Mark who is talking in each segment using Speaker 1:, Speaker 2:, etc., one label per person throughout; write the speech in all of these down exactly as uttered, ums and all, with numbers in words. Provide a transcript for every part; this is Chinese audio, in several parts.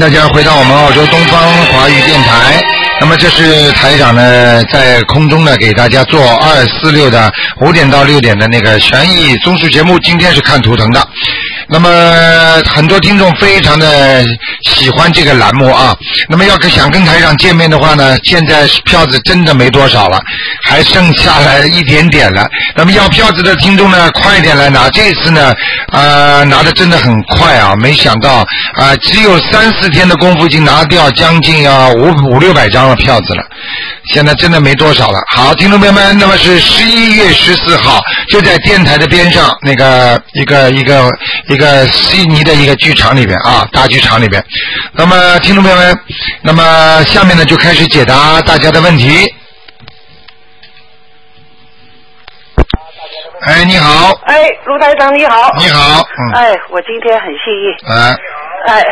Speaker 1: 大家回到我们澳洲东方华语电台。那么这是台长呢在空中呢给大家做二四六的五点到六点的那个悬疑综述节目，今天是看图腾的。那么很多听众非常的喜欢这个栏目啊。那么要想跟台长见面的话呢，现在票子真的没多少了，还剩下来一点点了。那么要票子的听众呢，快点来拿。这次呢，呃，拿的真的很快啊！没想到啊、呃，只有三四天的功夫，已经拿掉将近要五五六百张的票子了。现在真的没多少了。好，听众朋友们，那么是十一月十四号，就在电台的边上那个一个一个一个悉尼的一个剧场里边啊，大剧场里边。那么听众朋友们，那么下面呢就开始解答大家的问题。哎，你好。
Speaker 2: 哎，卢台长你好。
Speaker 1: 你好。嗯。
Speaker 2: 哎，我今天很幸运。
Speaker 1: 哎。
Speaker 2: 哎。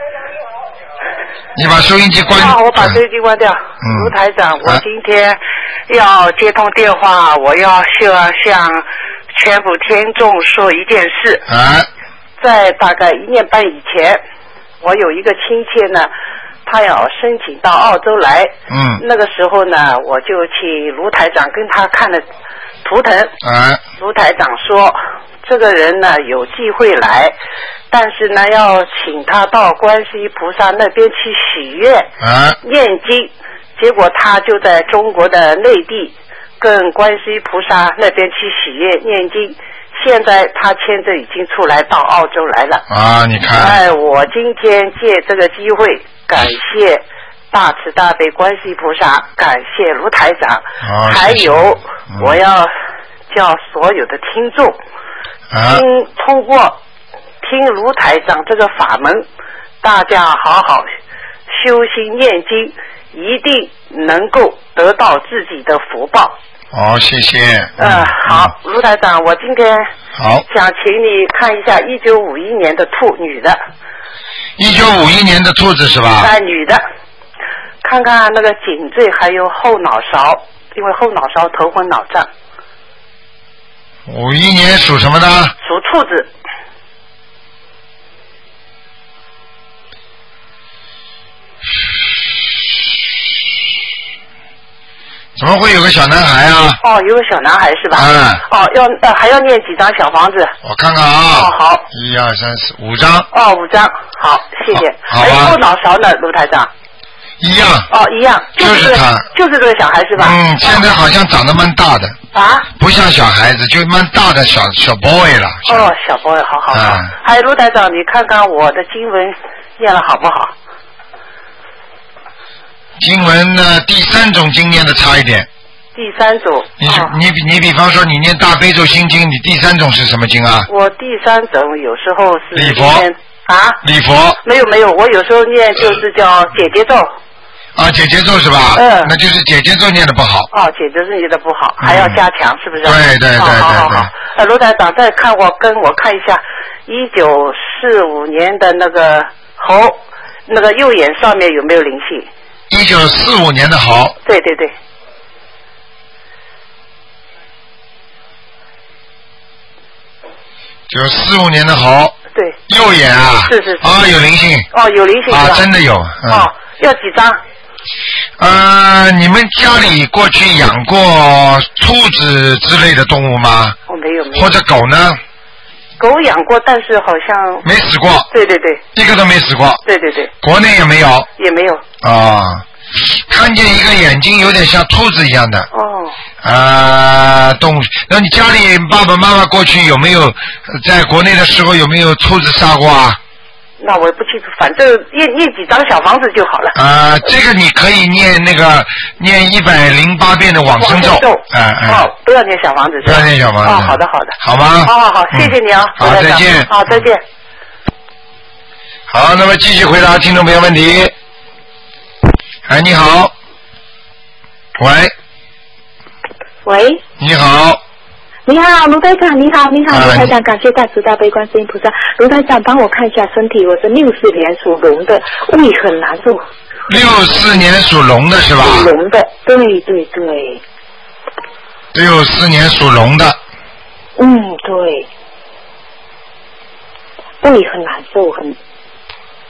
Speaker 1: 你把收音机关。
Speaker 2: 啊，我把收音机关掉。嗯。卢台长，我今天要接通电话，我要需要向全部听众说一件事。
Speaker 1: 哎。
Speaker 2: 在大概一年半以前，我有一个亲戚呢，他要申请到澳洲来。
Speaker 1: 嗯。
Speaker 2: 那个时候呢，我就请卢台长跟他看了图腾。
Speaker 1: 哎。
Speaker 2: 卢台长说，这个人呢有机会来，但是呢要请他到观世音菩萨那边去许愿、
Speaker 1: 哎、
Speaker 2: 念经。结果他就在中国的内地跟观世音菩萨那边去许愿念经。现在他签证已经出来到澳洲来了。
Speaker 1: 啊，你看。
Speaker 2: 哎，我今天借这个机会感谢大慈大悲观世音菩萨，感谢卢台长。
Speaker 1: 啊、
Speaker 2: 还有、
Speaker 1: 嗯、
Speaker 2: 我要叫所有的听众、
Speaker 1: 啊、
Speaker 2: 听通过听卢台长这个法门，大家好好修心念经，一定能够得到自己的福报。
Speaker 1: 哦，谢谢。
Speaker 2: 嗯，呃、好，卢台长，我今天
Speaker 1: 好
Speaker 2: 想请你看一下一九五一年的兔女的。
Speaker 1: 一九五一年的兔子是吧？
Speaker 2: 啊，女的，看看那个颈椎还有后脑勺，因为后脑勺头昏脑胀。
Speaker 1: 五一年属什么的？
Speaker 2: 属兔子。
Speaker 1: 怎么会有个小男孩啊？
Speaker 2: 哦，有个小男孩是吧？
Speaker 1: 嗯。
Speaker 2: 哦，要呃还要念几张小房子？
Speaker 1: 我看看啊。
Speaker 2: 哦，好。
Speaker 1: 一二三四五张。
Speaker 2: 哦，五张，好，谢谢。
Speaker 1: 好。
Speaker 2: 还有后脑勺呢，卢台长。
Speaker 1: 一样。
Speaker 2: 哦，一样。
Speaker 1: 就是他。
Speaker 2: 就是这个小孩是吧？
Speaker 1: 嗯，现在好像长得蛮大的。
Speaker 2: 啊？
Speaker 1: 不像小孩子，就蛮大的小小 boy 了。
Speaker 2: 哦，小 boy， 好好好。嗯。还有卢台长，你看看我的经文念了好不好？
Speaker 1: 经文呢，第三种经念的差一点。
Speaker 2: 第三种。
Speaker 1: 你、哦、你比你比方说你念大悲咒心经，你第三种是什么经啊？
Speaker 2: 我第三种有时候是
Speaker 1: 礼佛
Speaker 2: 啊。
Speaker 1: 礼佛。
Speaker 2: 没有没有，我有时候念就是叫姐姐咒。
Speaker 1: 啊，姐姐咒是吧？
Speaker 2: 嗯。
Speaker 1: 那就是姐姐咒念的不好。
Speaker 2: 哦，姐姐咒念的不好，还要加强，嗯、是不是？
Speaker 1: 对对对对对。
Speaker 2: 好好好。呃，卢台长，再看我跟我看一下，一九四五年的那个猴，那个右眼上面有没有灵性？
Speaker 1: 一九四五年的猴。
Speaker 2: 对对对。
Speaker 1: 九四五年的猴。
Speaker 2: 对。
Speaker 1: 右眼啊。
Speaker 2: 是是是。
Speaker 1: 啊，有灵性。
Speaker 2: 哦，有灵性。
Speaker 1: 啊，真的有。嗯、
Speaker 2: 哦，要几张？
Speaker 1: 呃，你们家里过去养过兔子之类的动物吗？
Speaker 2: 哦，没有没有。
Speaker 1: 或者狗呢？
Speaker 2: 狗养过，但是好像
Speaker 1: 没死过。
Speaker 2: 对对对。
Speaker 1: 一个都没死过。
Speaker 2: 对对对。
Speaker 1: 国内也没有。
Speaker 2: 也没有。
Speaker 1: 啊、哦，看见一个眼睛有点像兔子一样的。
Speaker 2: 哦。
Speaker 1: 啊、呃，动物。那你家里爸爸妈妈过去有没有在国内的时候有没有兔子杀过啊？
Speaker 2: 那我也不清楚，反正念念几张小房子就好了。
Speaker 1: 啊、呃，这个你可以念那个念一百零八遍的往生咒。
Speaker 2: 啊啊、呃。哦，不要念小房子是吧？
Speaker 1: 不要念小房子。
Speaker 2: 哦，好的好的。
Speaker 1: 好吗？
Speaker 2: 好好好，谢谢你啊。
Speaker 1: 嗯、好，再见。
Speaker 2: 好，再见。
Speaker 1: 好，那么继续回答听众朋友问题。哎，你好。喂。
Speaker 3: 喂。
Speaker 1: 你好。
Speaker 3: 你好，卢台长，你好，你好，卢台长，感谢大慈大悲观世音菩萨。卢台长，帮我看一下身体，我是六四年属龙的，胃很难受。
Speaker 1: 六四年属龙的是吧？
Speaker 3: 属龙的，对对对。
Speaker 1: 六四年属龙的。
Speaker 3: 嗯，对。胃很难受，很。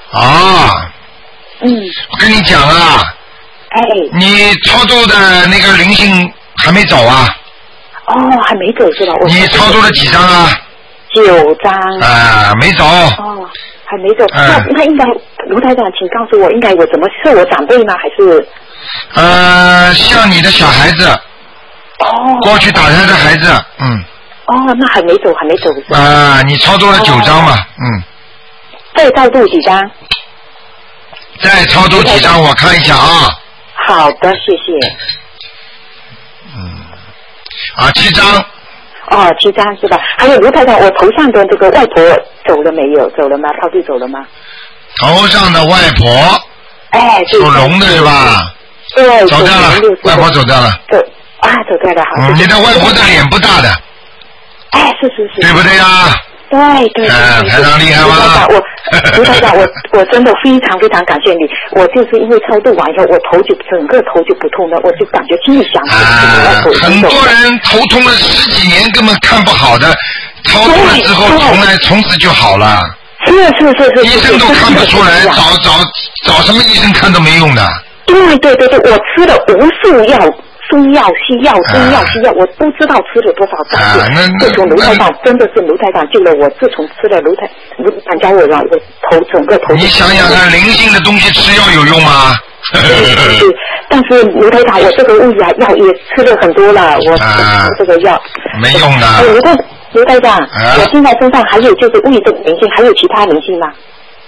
Speaker 1: 啊。
Speaker 3: 嗯。
Speaker 1: 我跟你讲啊。
Speaker 3: 哎。
Speaker 1: 你超度的那个灵性还没走啊？
Speaker 3: 哦，还没走是吧？我
Speaker 1: 你超度了几张啊？
Speaker 3: 九张。
Speaker 1: 啊，没走。
Speaker 3: 哦，还没走。
Speaker 1: 嗯、
Speaker 3: 那那应该卢台长，请告诉我，应该我怎么是我长辈吗？还是？
Speaker 1: 呃，像你的小孩子。
Speaker 3: 哦。
Speaker 1: 过去打胎的孩子，嗯。
Speaker 3: 哦，那还没走，还没走是吧？
Speaker 1: 啊，你超度了九张嘛，哦、嗯。
Speaker 3: 再超度几张？
Speaker 1: 再超度几张，我看一下啊。
Speaker 3: 好的，谢谢。
Speaker 1: 嗯。啊，七张。
Speaker 3: 哦，七张是吧？还有卢台长，我头上的这个外婆走了没有？走了吗？超度走了吗？
Speaker 1: 头上的外婆。
Speaker 3: 哎，
Speaker 1: 属龙的是吧？
Speaker 3: 对，
Speaker 1: 走掉了，外婆走掉了。
Speaker 3: 对，啊，走掉了，好。
Speaker 1: 嗯，你的外婆的脸不大的。
Speaker 3: 哎，是是是。
Speaker 1: 对不对呀？
Speaker 3: 对对。
Speaker 1: 哎，台长厉害吗？
Speaker 3: 我，卢台长，我我真的非常非常感谢你。我就是因为超度完以后，我头就整个头就不痛了，我就感觉心里想。
Speaker 1: 啊，很多人头痛了十几年根本看不好的，超度了之后从来从此就好了。
Speaker 3: 是是是是。
Speaker 1: 医生都看不出来，找找找什么医生看都没用的。
Speaker 3: 对对对对，我吃了无数药。中药、西药、中药、西药，我不知道吃了多少张。啊，自从卢台长真的是卢台长救了我，自从吃了卢台卢台长教我了，我头整个头。
Speaker 1: 你想想看，灵性的东西吃药有用吗？
Speaker 3: 对对对，但是卢台长，我这个胃啊药也吃了很多了，我吃这个药
Speaker 1: 没用的。
Speaker 3: 卢台卢台长，我现在身上还有就是胃的灵性，还有其他灵性吗？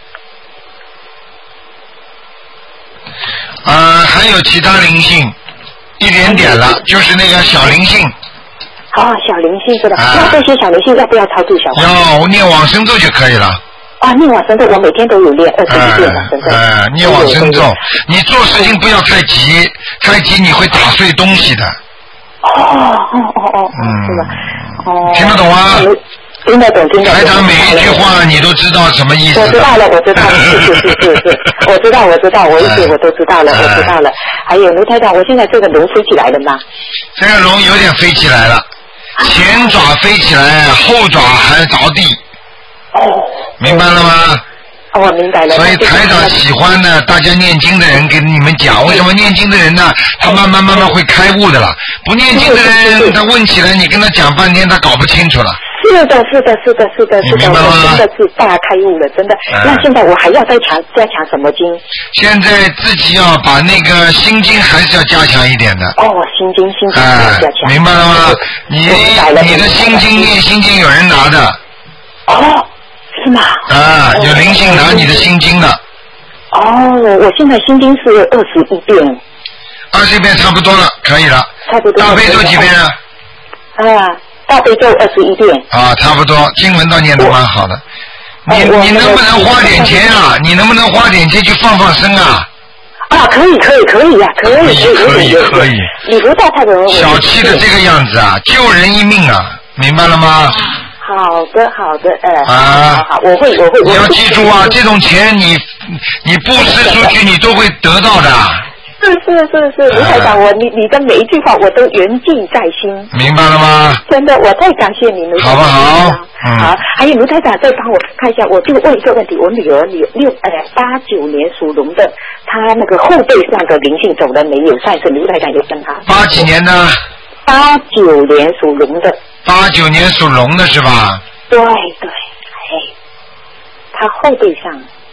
Speaker 1: 呃，还有其他灵性。一点点了，就是那个小灵性。
Speaker 3: 哦，小灵性是的。啊、那这些小灵性要不要超度小
Speaker 1: 房？要念往生咒就可以了。
Speaker 3: 啊，念往生咒我每天都有念，二十一遍往生咒。
Speaker 1: 呃，念往生咒，你做事情不要太急，太急你会打碎东西的。
Speaker 3: 哦哦哦哦，嗯，是的。哦。
Speaker 1: 听得懂吗？
Speaker 3: 听得懂，听得懂。
Speaker 1: 台长每一句话你都知道什么意思？
Speaker 3: 我知道了，我知道了，是是是是是，我知道我知道，我一些我都知道了，我知道了。还有卢台长，我现在这个龙飞起来了吗？
Speaker 1: 这个龙有点飞起来了，前爪飞起来，后爪还着地。
Speaker 3: 哦。
Speaker 1: 明白了吗？
Speaker 3: 哦，我明白了。
Speaker 1: 所以台长喜欢呢，大家念经的人跟你们讲，为什么念经的人呢？他慢慢慢慢会开悟的了。不念经的人，他问起来，你跟他讲半天，他搞不清楚了。
Speaker 3: 是的，是的，是的，是的，是的，我真的是大开悟了，真的。嗯、那现在我还要再强加强什么经？
Speaker 1: 现在自己要把那个心经还是要加强一点的。
Speaker 3: 哦，心经，心经要加强。
Speaker 1: 哎、明白了吗？你你的心经念心经有人拿的。
Speaker 3: 哦，是吗？
Speaker 1: 啊，有灵性拿你的心经的。
Speaker 3: 哦，我现在心经是二十一遍。
Speaker 1: 二十一遍差不多了，可以了。
Speaker 3: 差不多。
Speaker 1: 大悲咒几遍啊？
Speaker 3: 啊。大悲咒二十一遍
Speaker 1: 啊，差不多，经文倒念得蛮好的。你你能不能花点钱啊？你能不能花点钱去放放生啊？
Speaker 3: 啊，可以可以可以呀、啊，可以可以
Speaker 1: 可以可以。
Speaker 3: 你不大太人
Speaker 1: 小气的这个样子啊，救人一命啊，明白了吗？
Speaker 3: 好的好的，呃，
Speaker 1: 啊，
Speaker 3: 好好，我会我会。
Speaker 1: 你要记住啊，这种钱你你布施出去，你都会得到的。
Speaker 3: 是是是是，卢台长，我你你的每一句话我都铭记在心。
Speaker 1: 明白了吗？
Speaker 3: 真的，我太感谢你，卢台长。
Speaker 1: 好不好？嗯。
Speaker 3: 好，还有卢台长，再帮我看一下，我就问一个问题，我女儿女六呃八九年属龙的，她那个后背上的灵性走了没有？上次卢台长有跟她。
Speaker 1: 八几年的？
Speaker 3: 八九年属龙的。
Speaker 1: 八九年属龙的是吧？
Speaker 3: 对对，哎，她后背上。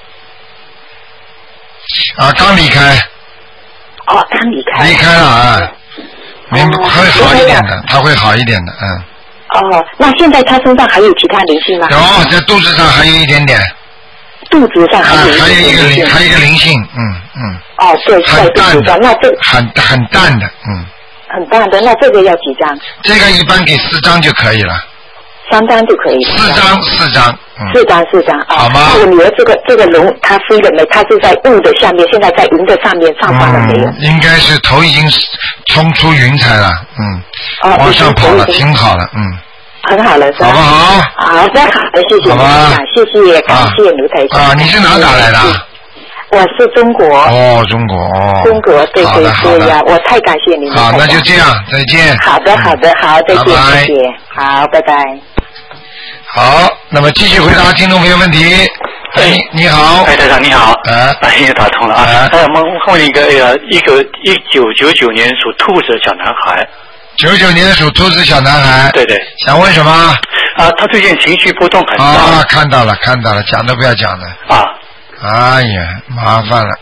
Speaker 1: 啊，刚离开。
Speaker 3: 哦，刚离开。
Speaker 1: 离开了啊，明白、哦、会好一点的，他会好一点的，嗯。
Speaker 3: 哦，那现在他身上还有其他灵性吗？
Speaker 1: 有，在肚子上还有一点点。
Speaker 3: 肚子上还有一、
Speaker 1: 啊、还有一个灵，还有一个灵性，嗯嗯。
Speaker 3: 哦，对，在肚子上，那这
Speaker 1: 很很淡的，嗯。
Speaker 3: 很淡的，那这个要几张？
Speaker 1: 这个一般给四张就可以了。
Speaker 3: 三张就可以。
Speaker 1: 四张，四张。嗯、
Speaker 3: 四张，四张啊！
Speaker 1: 好吗？
Speaker 3: 那我女儿这个这个龙，她飞了没？她是在雾的下面，现在在云的上面，上方了没有？
Speaker 1: 嗯、应该是头已经冲出云彩了，嗯，
Speaker 3: 哦、
Speaker 1: 往上跑了，挺好的，嗯。
Speaker 3: 很好了，是吧？
Speaker 1: 好不好？
Speaker 3: 好的，好的，谢谢
Speaker 1: 好吧，
Speaker 3: 谢谢，感谢卢台长。
Speaker 1: 啊，你是哪打来的？
Speaker 3: 我是中国。
Speaker 1: 哦，中国哦。
Speaker 3: 中国，对对对呀，我太感谢您了。
Speaker 1: 好，那就这样，再见。
Speaker 3: 好的，好的，好，再见，
Speaker 1: 拜拜
Speaker 3: 谢谢，好，拜拜。
Speaker 1: 好，那么继续回答听众朋友问题。 哎，你好，
Speaker 4: 哎，台长你好，
Speaker 1: 啊，
Speaker 4: 哎，又打通了啊。哎，我们问一个呃，一个一九九九年属兔子的小男孩。
Speaker 1: 九九年属兔子小男孩。
Speaker 4: 对对。
Speaker 1: 想问什么？
Speaker 4: 啊，他最近情绪波动很大。
Speaker 1: 啊，看到了，看到了，讲都不要讲的。
Speaker 4: 啊。
Speaker 1: 哎呀，麻烦了。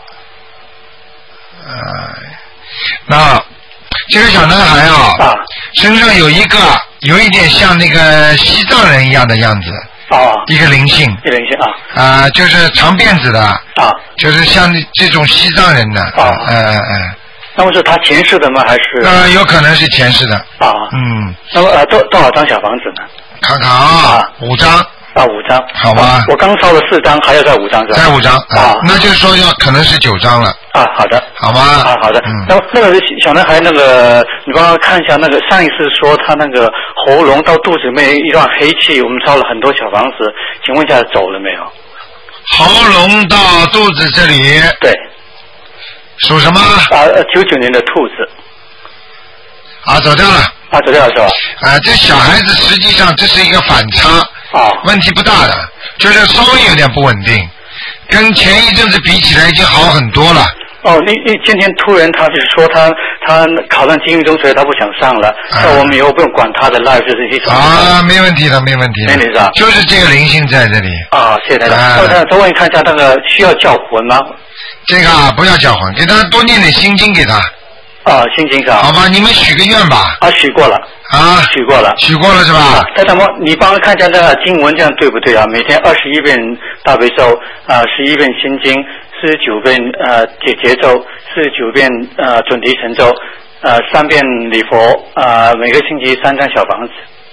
Speaker 1: 哎，那这个小男孩啊，
Speaker 4: 啊
Speaker 1: 身上有一个有一点像那个西藏人一样的样子。
Speaker 4: 哦，
Speaker 1: 一个灵性，
Speaker 4: 一个灵性啊，
Speaker 1: 啊、呃，就是长辫子的，
Speaker 4: 啊，
Speaker 1: 就是像这种西藏人的，
Speaker 4: 啊，
Speaker 1: 嗯嗯嗯。
Speaker 4: 那么是他前世的吗？还是？
Speaker 1: 呃，有可能是前世的。
Speaker 4: 啊，
Speaker 1: 嗯。
Speaker 4: 那么呃，多多少张小房子呢？
Speaker 1: 看看啊，啊五张。
Speaker 4: 啊，五张。
Speaker 1: 好吧、啊。
Speaker 4: 我刚烧了四张，还要再五张是吧？
Speaker 1: 再五张
Speaker 4: 啊，
Speaker 1: 那就是说要可能是九张了。
Speaker 4: 啊，好的。
Speaker 1: 好吗？
Speaker 4: 啊，好的。嗯。那那个小男孩，那个你帮他看一下，那个上一次说他那个喉咙到肚子里面一段黑气，我们烧了很多小房子，请问一下走了没有？
Speaker 1: 喉咙到肚子这里。
Speaker 4: 对。
Speaker 1: 属什么？
Speaker 4: 啊，九九年的兔子。
Speaker 1: 啊，走掉了。
Speaker 4: 啊，走掉了是吧？
Speaker 1: 啊，这小孩子实际上这是一个反差。
Speaker 4: 啊。
Speaker 1: 问题不大的，就是稍微有点不稳定，跟前一阵子比起来已经好很多了。
Speaker 4: 哦，那那今天突然他就是说他他考上精英中学，他不想上了，那、啊、我们以后不用管他的 life 就是一种
Speaker 1: 啊，没问题的，没问题的，
Speaker 4: 没问题的，
Speaker 1: 就是这个灵性在这里。
Speaker 4: 啊，谢谢大家。那再再问看一下，那个需要叫魂吗？
Speaker 1: 这个啊，不要叫魂，给他多念点心经给他。
Speaker 4: 啊，心经是吧？
Speaker 1: 好吧，你们许个愿吧。
Speaker 4: 啊，许过了。
Speaker 1: 啊，
Speaker 4: 许过了。
Speaker 1: 许过了是吧？
Speaker 4: 台长，你帮我看一下那个经文，这样对不对啊？每天二十一遍大悲咒，啊、呃，十一遍心经，四十九遍呃解结咒，四十九遍呃准提神咒，呃三遍礼佛，呃每个星期三张小房子。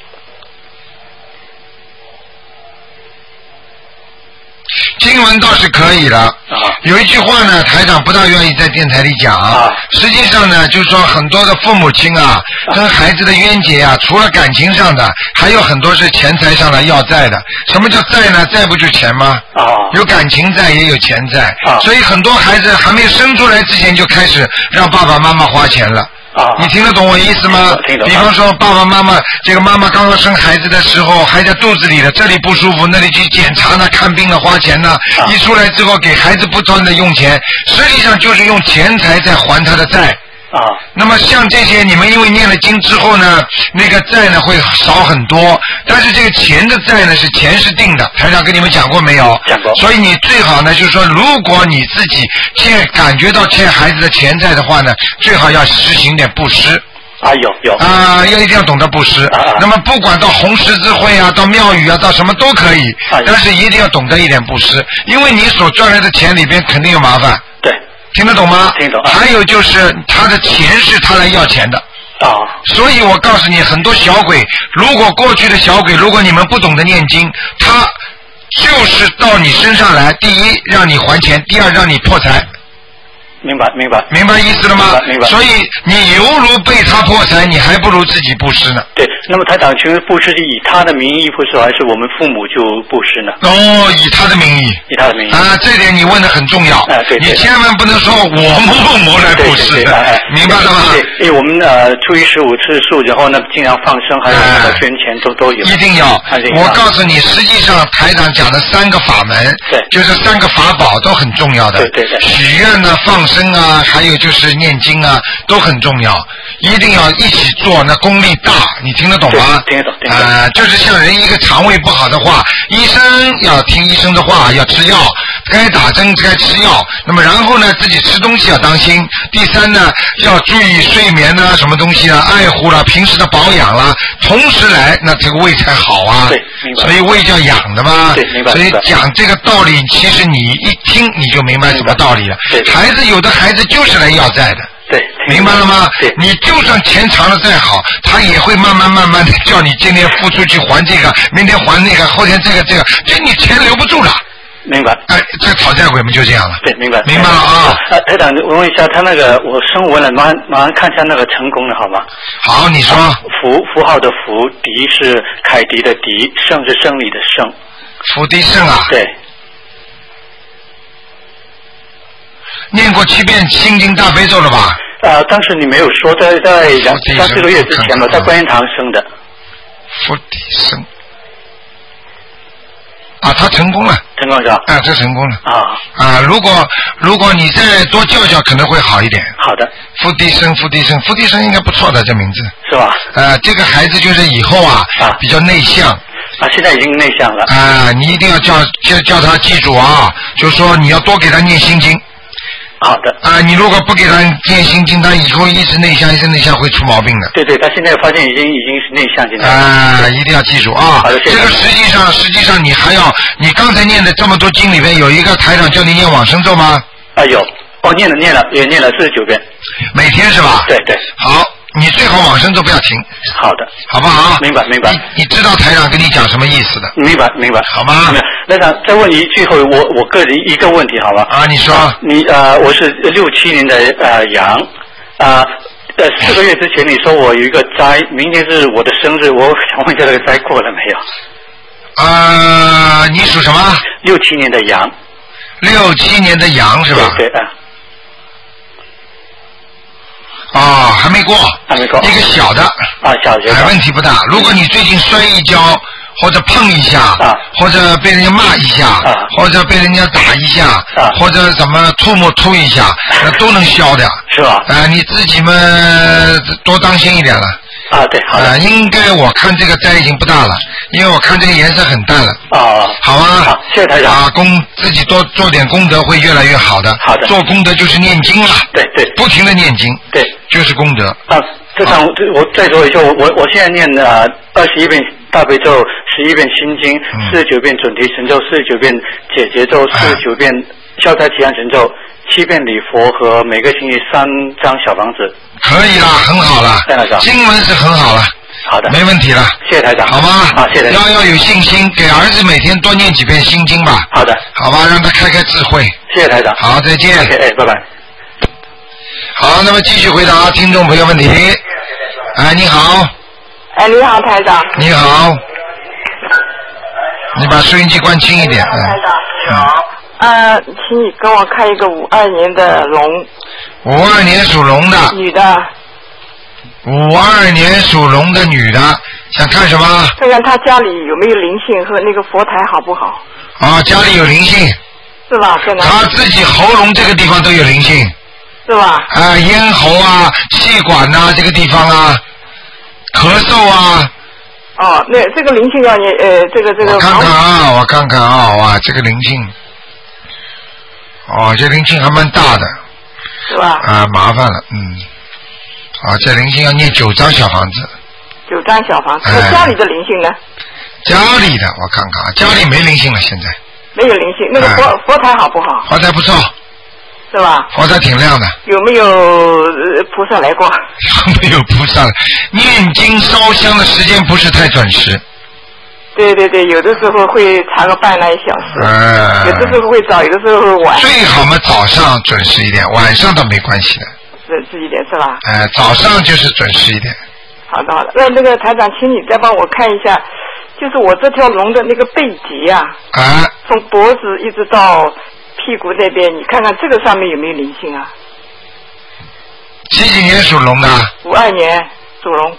Speaker 1: 经文倒是可以了，啊、有一句话呢，台长不大愿意在电台里讲。啊、实际上呢，就是说很多的父母亲啊，啊跟孩子的冤结啊，除了感情上的，还有很多是钱财上的要债的。什么叫债呢？债不就钱吗？
Speaker 4: 啊，
Speaker 1: 有感情债也有钱债。
Speaker 4: 啊，
Speaker 1: 所以很多孩子还没生出来之前就开始让爸爸妈妈花钱了。
Speaker 4: 啊，
Speaker 1: 你听得懂我意思吗？
Speaker 4: 听懂。
Speaker 1: 比方说，爸爸妈妈，这个妈妈刚刚生孩子的时候还在肚子里的，这里不舒服，那里去检查呢，看病了，花钱呢，啊、一出来之后给孩子不断的用钱，实际上就是用钱财在还他的债。
Speaker 4: 啊，
Speaker 1: 那么像这些，你们因为念了经之后呢，那个债呢会少很多，但是这个钱的债呢是钱是定的，台长跟你们讲过没有？
Speaker 4: 讲过。所
Speaker 1: 以你最好呢，就是说，如果你自己欠感觉到欠孩子的钱债的话呢，最好要实行点布施。
Speaker 4: 啊，有有
Speaker 1: 啊，要一定要懂得布施。啊、那么不管到红十字会啊，到庙宇啊，到什么都可以，啊、但是一定要懂得一点布施，因为你所赚来的钱里边肯定有麻烦。
Speaker 4: 对。
Speaker 1: 听得懂吗？
Speaker 4: 听懂。啊、
Speaker 1: 还有就是他的钱是他来要钱的。
Speaker 4: 啊。
Speaker 1: 所以我告诉你，很多小鬼，如果过去的小鬼，如果你们不懂得念经，他就是到你身上来，第一让你还钱，第二让你破财。
Speaker 4: 明白，明白，
Speaker 1: 明白意思了吗？
Speaker 4: 明白。
Speaker 1: 所以你犹如被他破财，你还不如自己布施呢。
Speaker 4: 对，那么台长，请问布施是以他的名义布施，还是我们父母就布施呢？
Speaker 1: 哦，以他的名义。
Speaker 4: 以他的名义。
Speaker 1: 啊，这点你问的很重要。
Speaker 4: 哎、啊，对。
Speaker 1: 你千万不能说我某某某来布施的，
Speaker 4: 哎、
Speaker 1: 明白了吗？
Speaker 4: 对，因为我们呃初一十五吃素，然后呢尽量放生，还有那个捐钱都都有。
Speaker 1: 一定要。我告诉你，实际上台长讲的三个法门，
Speaker 4: 对，
Speaker 1: 就是三个法宝都很重要的。
Speaker 4: 对对对。
Speaker 1: 许愿呢，放生啊，还有就是念经啊，都很重要，一定要一起做，那功力大，你听得懂吗？
Speaker 4: 听得懂，听得懂。
Speaker 1: 啊、呃，就是像人一个肠胃不好的话，医生要听医生的话，要吃药，该打针该吃药。那么然后呢，自己吃东西要当心。第三呢，要注意睡眠啊，什么东西啊，爱护了，平时的保养啦，同时来，那这个胃才好啊。
Speaker 4: 对，明白。
Speaker 1: 所以胃叫养的嘛。
Speaker 4: 对，明白。
Speaker 1: 所以讲这个道理，其实你一听你就明白什么道理了。
Speaker 4: 对。
Speaker 1: 孩子有的孩子就是来要债的。
Speaker 4: 对，
Speaker 1: 明白了吗？
Speaker 4: 对，
Speaker 1: 你就算钱藏的再好，他也会慢慢慢慢的叫你今天付出去还这个，明天还那个，后天这个这个，这你钱留不住了。
Speaker 4: 明白。
Speaker 1: 哎，这讨债鬼们就这样了。
Speaker 4: 对，明白。
Speaker 1: 明白了啊。
Speaker 4: 呃，台长，我问一下，他那个我声纹了，马上马上看一下那个成功了，好吗？
Speaker 1: 好，你说。
Speaker 4: 啊、符符号的符，迪是凯迪的迪，胜是胜利的胜。
Speaker 1: 福迪胜啊。
Speaker 4: 对。
Speaker 1: 念过七遍心经大悲咒了吧？
Speaker 4: 呃，当时你没有说，在在两三四个月之前嘛，在观音堂生的。
Speaker 1: 福地生， 啊，他成功了。
Speaker 4: 成功是吧？
Speaker 1: 啊，这成功了。
Speaker 4: 啊
Speaker 1: 啊，如果如果你再多叫叫，可能会好一点。
Speaker 4: 好的。
Speaker 1: 付地生，付地生，付地生应该不错的，这名字。
Speaker 4: 是吧？
Speaker 1: 呃，这个孩子就是以后啊，啊比较内向。
Speaker 4: 啊，现在已经内向了。
Speaker 1: 啊，你一定要叫叫叫他记住啊，就是说你要多给他念心经。
Speaker 4: 好的。
Speaker 1: 啊，你如果不给他念心经，他以后一直内向，一直内向会出毛病的。
Speaker 4: 对对，他现在发现已经已经是内向现在。
Speaker 1: 啊，一定要记住啊！
Speaker 4: 好的，谢谢。
Speaker 1: 这个实际上实际上你还要，你刚才念的这么多经里面有一个台长叫你念往生咒吗？
Speaker 4: 啊，有。哦，念了念了，也念了四十九遍。
Speaker 1: 每天是吧？
Speaker 4: 对对。
Speaker 1: 好。你最好往生咒不要停。
Speaker 4: 好的，
Speaker 1: 好不好？
Speaker 4: 明白明白。
Speaker 1: 你你知道台长跟你讲什么意思的？
Speaker 4: 明白明白。
Speaker 1: 好吗？
Speaker 4: 台长，再问你最后我我个人一个问题，好吗？
Speaker 1: 啊，你说。
Speaker 4: 啊、你呃，我是六七年的呃羊，啊呃四个月之前你说我有一个斋，明天是我的生日，我想问一下这个斋过了没有？
Speaker 1: 呃，你属什么？
Speaker 4: 六七年的羊。
Speaker 1: 六七年的羊是吧？
Speaker 4: 对对啊。
Speaker 1: 哦，还没过，
Speaker 4: 还没过，
Speaker 1: 一个小的，
Speaker 4: 啊，小的，
Speaker 1: 哎，问题不大。如果你最近摔一跤，或者碰一下，
Speaker 4: 啊，
Speaker 1: 或者被人家骂一下，
Speaker 4: 啊，
Speaker 1: 或者被人家打一下，
Speaker 4: 啊，
Speaker 1: 或者怎么吐沫吐一下，那都能消的，
Speaker 4: 是吧？
Speaker 1: 啊，你自己们多当心一点了。
Speaker 4: 啊，对，好的。
Speaker 1: 啊，应该我看这个灾已经不大了，因为我看这个颜色很淡了。
Speaker 4: 哦，
Speaker 1: 好啊。
Speaker 4: 好，谢谢台长。
Speaker 1: 啊，功自己多做点功德会越来越好的。
Speaker 4: 好的。做
Speaker 1: 功德就是念经了。
Speaker 4: 对对。
Speaker 1: 不停的念经。
Speaker 4: 对。
Speaker 1: 就是功德。
Speaker 4: 啊，这场我再说一下，我我现在念呃二十一遍大悲咒，十一遍心经，四十九遍准提神咒，四十九遍解结咒，四十九遍消灾吉祥神咒，七遍礼佛和每个星期三张小房子。
Speaker 1: 可以了，很好了。经文是很好了。
Speaker 4: 好的，
Speaker 1: 没问题了。
Speaker 4: 谢谢台长。
Speaker 1: 好吗？
Speaker 4: 好，谢谢台长。
Speaker 1: 要要有信心，给儿子每天多念几遍心经吧。
Speaker 4: 好的。
Speaker 1: 好吧，让他开开智慧。
Speaker 4: 谢谢台长。
Speaker 1: 好，再见。
Speaker 4: 谢谢，哎，拜拜。
Speaker 1: 好，那么继续回答听众朋友问题。哎，你好。
Speaker 5: 哎，你好，台长。
Speaker 1: 你好。你把收音机关轻一点。
Speaker 5: 台长，你好。呃，请你跟我看一个五二年的龙。
Speaker 1: 五二年属龙的。
Speaker 5: 女的。
Speaker 1: 五二年属龙的女的，想看什么？
Speaker 5: 看看她家里有没有灵性和那个佛台好不好？
Speaker 1: 啊，家里有灵性。
Speaker 5: 是吧？在哪里？
Speaker 1: 她自己喉咙这个地方都有灵性。
Speaker 5: 是吧？
Speaker 1: 啊，咽喉啊、气管呐、啊、这个地方啊，咳嗽啊。
Speaker 5: 哦，那这个灵性要你呃，这个这个。
Speaker 1: 我看看啊，我看看啊，哇，这个灵性，哦，这灵性还蛮大的。
Speaker 5: 是吧？
Speaker 1: 啊，麻烦了，嗯。啊，这灵性要念九张小房子。
Speaker 5: 九张小房子，那、哎、家里的灵性呢？
Speaker 1: 家里的，我看看啊，家里没灵性了，现在。
Speaker 5: 没有灵性，那个佛、哎、佛台好不好？
Speaker 1: 佛台不错。
Speaker 5: 是吧？
Speaker 1: 佛台挺亮的。
Speaker 5: 有没有、呃、菩萨来过？
Speaker 1: 有没有菩萨？念经烧香的时间不是太准时。
Speaker 5: 对对对，有的时候会差个半来一小时。嗯。有的时候会早，有的时候会晚。
Speaker 1: 最好嘛，早上准时一点，晚上倒没关系的。
Speaker 5: 准时一点是吧？
Speaker 1: 哎、呃，早上就是准时一点。
Speaker 5: 好的好的，那那个台长，请你再帮我看一下，就是我这条龙的那个背脊啊，
Speaker 1: 啊，
Speaker 5: 从脖子一直到屁股那边，你看看这个上面有没有灵性啊？
Speaker 1: 几几年属龙的？
Speaker 5: 五二年属龙。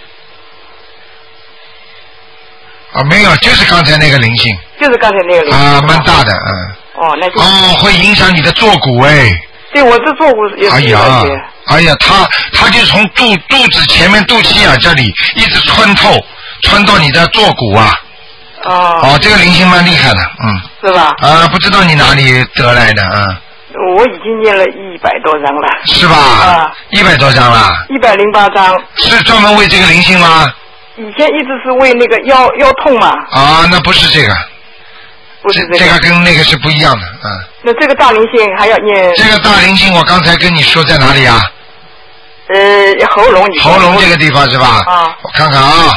Speaker 1: 啊，没有，就是刚才那个灵性。
Speaker 5: 就是刚才那个灵性。
Speaker 1: 啊，蛮大的，嗯。
Speaker 5: 哦，那就。
Speaker 1: 哦，会影响你的坐骨哎。
Speaker 5: 对，我这坐骨也是有
Speaker 1: 问题。哎呀，哎呀，他他就从肚肚子前面肚脐眼这里一直穿透，穿到你的坐骨啊。
Speaker 5: 哦。
Speaker 1: 哦，这个灵性蛮厉害的，嗯。
Speaker 5: 是吧？
Speaker 1: 啊，不知道你哪里得来的啊？
Speaker 5: 我已经念了一百多张了。
Speaker 1: 是吧？
Speaker 5: 啊。
Speaker 1: 一百多张了。
Speaker 5: 一百零八张。
Speaker 1: 是专门为这个灵性吗？
Speaker 5: 以前一直是为那个腰腰痛嘛。
Speaker 1: 啊，那不是这个。
Speaker 5: 不是这个。
Speaker 1: 这个跟那个是不一样的，嗯。
Speaker 5: 那这个大灵性还要念？
Speaker 1: 这个大灵性，我刚才跟你说在哪里啊？
Speaker 5: 呃，喉咙。
Speaker 1: 喉咙这个地方是吧？
Speaker 5: 啊。
Speaker 1: 我看看啊。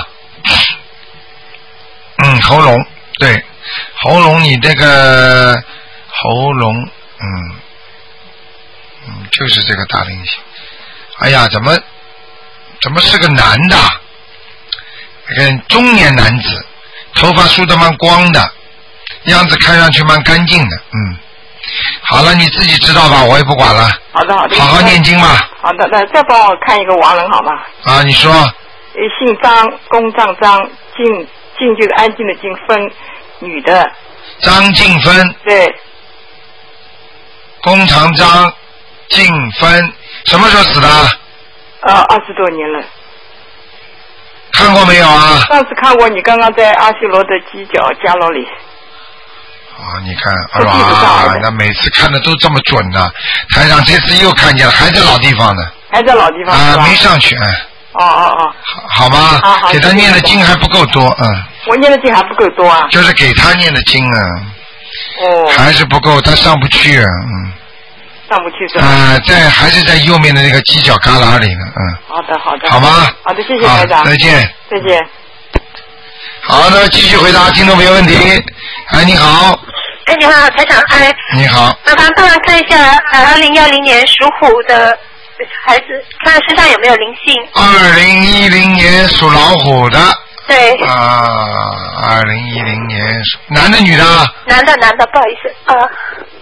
Speaker 1: 嗯，喉咙，对，喉咙你这个喉咙，嗯，嗯，就是这个大灵性。哎呀，怎么怎么是个男的？跟中年男子，头发梳得蛮光的，样子看上去蛮干净的，嗯。好了，你自己知道吧，我也不管了。
Speaker 5: 好的好的。
Speaker 1: 好好念经吧。
Speaker 5: 好的，那再帮我看一个亡人好吗？
Speaker 1: 啊，你说。
Speaker 5: 姓张，公张张，静静就是安静的静，分女的，
Speaker 1: 张静芬。
Speaker 5: 对。
Speaker 1: 弓长张，静芬，什么时候死的？
Speaker 5: 呃，二十多年了。
Speaker 1: 看过没有啊？
Speaker 5: 上次看过，你刚刚在阿修罗的犄角夹牢里。
Speaker 1: 啊、哦，你看，哇，那每次看的都这么准呢、啊。台长这次又看见了，还在老地方呢。
Speaker 5: 还在老地方
Speaker 1: 啊，没上去。
Speaker 5: 哦哦哦。
Speaker 1: 好，好吗？
Speaker 5: 啊好。
Speaker 1: 给他念的经还不够多，嗯。
Speaker 5: 我念的经还不够多啊。
Speaker 1: 就是给他念的经啊。
Speaker 5: 哦。
Speaker 1: 还是不够，他上不去啊，嗯。
Speaker 5: 上不去是吧？
Speaker 1: 啊、呃，在还是在右面的那个犄角旮旯里呢，嗯。
Speaker 5: 好的，好的。
Speaker 1: 好吗？
Speaker 5: 好的，谢谢台长。
Speaker 1: 再见。
Speaker 5: 再见。
Speaker 1: 好的，继续回答听众没问题。哎，你好。
Speaker 6: 哎，你好，台长。哎。
Speaker 1: 你好。
Speaker 6: 麻烦帮忙看一下，呃，二零幺零年属虎的孩子，看身上有没有灵性。
Speaker 1: 二零一零年属老虎的。
Speaker 6: 对。
Speaker 1: 啊，二零一零年属男的女的？
Speaker 6: 男的，男的，不好意思，啊、呃。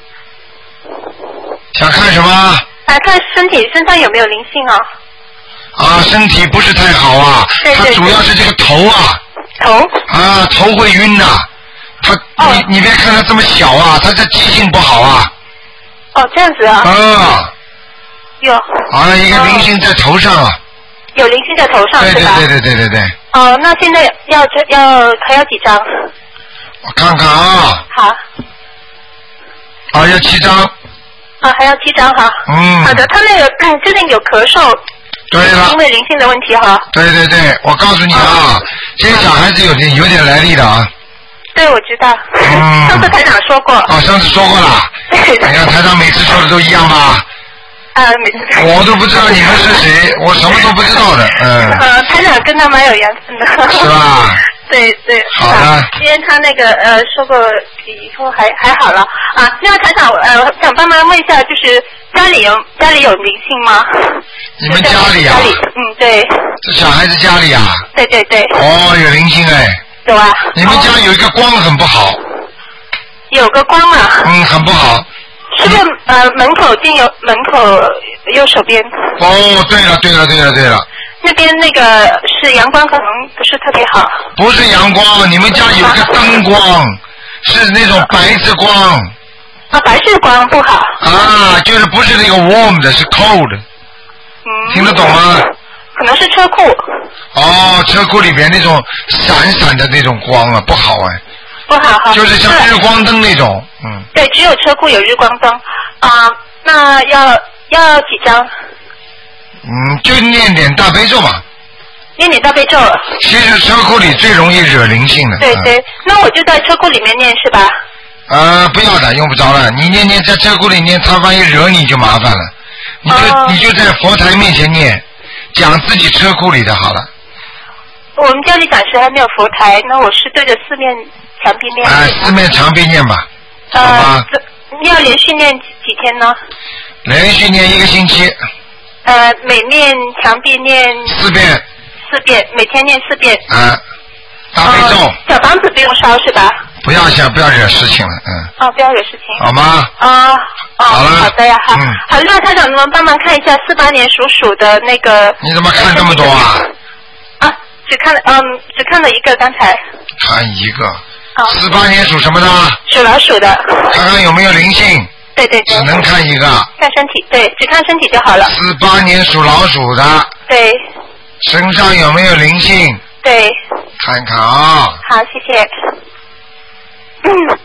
Speaker 1: 想看什么？
Speaker 6: 来看身体身上有没有灵性啊？
Speaker 1: 啊，身体不是太好啊。
Speaker 6: 对对对。
Speaker 1: 他主要是这个头啊。
Speaker 6: 头。
Speaker 1: 啊，头会晕呐、啊。他，哦、你你别看他这么小啊，他这记性不好啊。
Speaker 6: 哦，这样子啊。
Speaker 1: 啊。
Speaker 6: 有。
Speaker 1: 啊，一个灵性在头上啊。
Speaker 6: 有灵性在头上，
Speaker 1: 对对
Speaker 6: 是吧？
Speaker 1: 对对对对对。
Speaker 6: 哦，那现在要要还要几张？
Speaker 1: 我看看啊。
Speaker 6: 好。
Speaker 1: 啊，要七张。
Speaker 6: 啊，还要七张哈。
Speaker 1: 嗯。
Speaker 6: 好的，他那个嗯，最近有咳嗽。
Speaker 1: 对了。
Speaker 6: 因为灵性的问题哈。
Speaker 1: 对对对，我告诉你啊，啊这些小孩子有点有点来历的啊。
Speaker 6: 对，我知道。
Speaker 1: 嗯。
Speaker 6: 上次台长说过。
Speaker 1: 哦，上次说过了。
Speaker 6: 对。
Speaker 1: 你看台长每次说的都一样吧？
Speaker 6: 啊，每次。
Speaker 1: 我都不知道你们是谁，我什么都不知道的，嗯。
Speaker 6: 呃，台长跟他蛮有缘分的。
Speaker 1: 是吧？
Speaker 6: 对对。
Speaker 1: 好的。
Speaker 6: 因为他那个呃说过以后还还好了啊。另外台长呃想帮忙问一下，就是家里有家里有灵性吗？
Speaker 1: 你们家里啊？
Speaker 6: 家里嗯对。
Speaker 1: 这小孩子家里啊？
Speaker 6: 对对对。
Speaker 1: 哦，有灵性哎。
Speaker 6: 有啊。
Speaker 1: 你们家有一个光很不好。
Speaker 6: 有个光啊。
Speaker 1: 嗯，很不好。
Speaker 6: 是不是呃门口进右门口右手边？
Speaker 1: 哦，对了对了对了对了。
Speaker 6: 那边那个是阳光可能不是特别好。
Speaker 1: 不是阳光，你们家有个灯光，是那种白炽光。
Speaker 6: 啊，白炽光不好。
Speaker 1: 啊，就是不是那个 warm 的，是 cold。
Speaker 6: 嗯。
Speaker 1: 听得懂吗？
Speaker 6: 可能是车库。
Speaker 1: 哦，车库里边那种闪闪的那种光啊，不好哎。
Speaker 6: 不好哈。
Speaker 1: 就是像日光灯那种，嗯。
Speaker 6: 对，只有车库有日光灯啊、呃，那要要几张？
Speaker 1: 嗯，就念点大悲咒嘛。
Speaker 6: 念点大悲咒。
Speaker 1: 其实车库里最容易惹灵性的。
Speaker 6: 对对，嗯、那我就在车库里面念是吧？
Speaker 1: 呃，不要的，用不着了。你念念在车库里念，他万一惹你就麻烦了。你就、哦、你就在佛台面前念，讲自己车库里的好了。
Speaker 6: 我们家里暂时还没有佛台，那我是对着四面墙壁念。
Speaker 1: 啊、呃，四面墙壁念吧。
Speaker 6: 呃、
Speaker 1: 好吧。
Speaker 6: 要连续念几天呢？
Speaker 1: 连续念一个星期。
Speaker 6: 呃，每面墙壁念
Speaker 1: 四遍，
Speaker 6: 四遍，每天念四遍。
Speaker 1: 啊，大悲咒。
Speaker 6: 呃、小房子不用烧是吧？
Speaker 1: 不要想，不要惹事情了，嗯。
Speaker 6: 哦，不要惹事情。
Speaker 1: 好吗？
Speaker 6: 啊、哦，哦，
Speaker 1: 好了，
Speaker 6: 好的呀，好。
Speaker 1: 嗯、
Speaker 6: 好，那台长能不能帮忙看一下四八年属鼠的那个？
Speaker 1: 你怎么看这么多啊？
Speaker 6: 啊，只看了，嗯，只看了一个，刚才。
Speaker 1: 看一个。
Speaker 6: 哦。
Speaker 1: 四八年属什么的？
Speaker 6: 属老鼠的。
Speaker 1: 看看有没有灵性。
Speaker 6: 对对对，
Speaker 1: 只能看一个。
Speaker 6: 看身体，对，只看身体就好了。
Speaker 1: 四八年属老鼠的。对。身上有没有灵性？
Speaker 6: 对。
Speaker 1: 看看啊。
Speaker 6: 好，谢谢。嗯。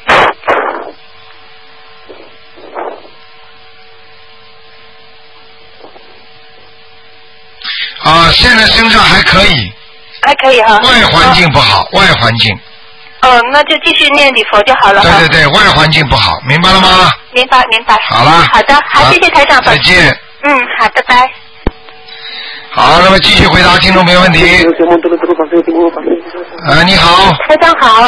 Speaker 1: 啊，现在身上还可以。
Speaker 6: 还可以哈。
Speaker 1: 外环境不好，哦、外环境。
Speaker 6: 哦，那就继续念礼佛就好了。
Speaker 1: 对对对，外环境不好，明白了吗？
Speaker 6: 明白明白。
Speaker 1: 好了。
Speaker 6: 好的，好，谢谢台长。
Speaker 1: 再见。
Speaker 6: 嗯，好，拜拜。
Speaker 1: 好，那么继续回答听众朋友问题。啊，你好。
Speaker 6: 台长好。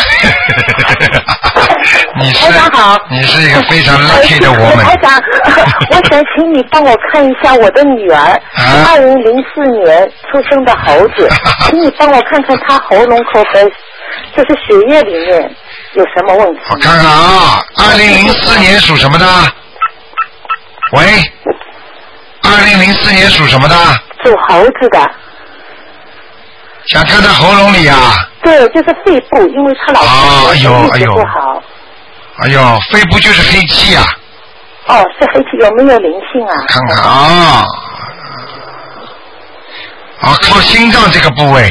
Speaker 1: 你是。
Speaker 6: 台长好。
Speaker 1: 你是一个非常 lucky 的我们。
Speaker 3: 台长，我想请你帮我看一下我的女儿，二零零四年出生的猴子，请你帮我看看她喉咙口和就是血液里面有什么问题。
Speaker 1: 我看看啊，二零零四年属什么的？喂。二零零四年属什么的？
Speaker 3: 属猴子的。
Speaker 1: 想看他喉咙里啊？
Speaker 3: 对，就是肺部，因为他老是
Speaker 1: 哎呦哎呦
Speaker 3: 不好。
Speaker 1: 哎呦，肺部就是黑气啊。
Speaker 3: 哦，是黑气，有没有灵性啊？
Speaker 1: 看看啊，啊，靠心脏这个部位，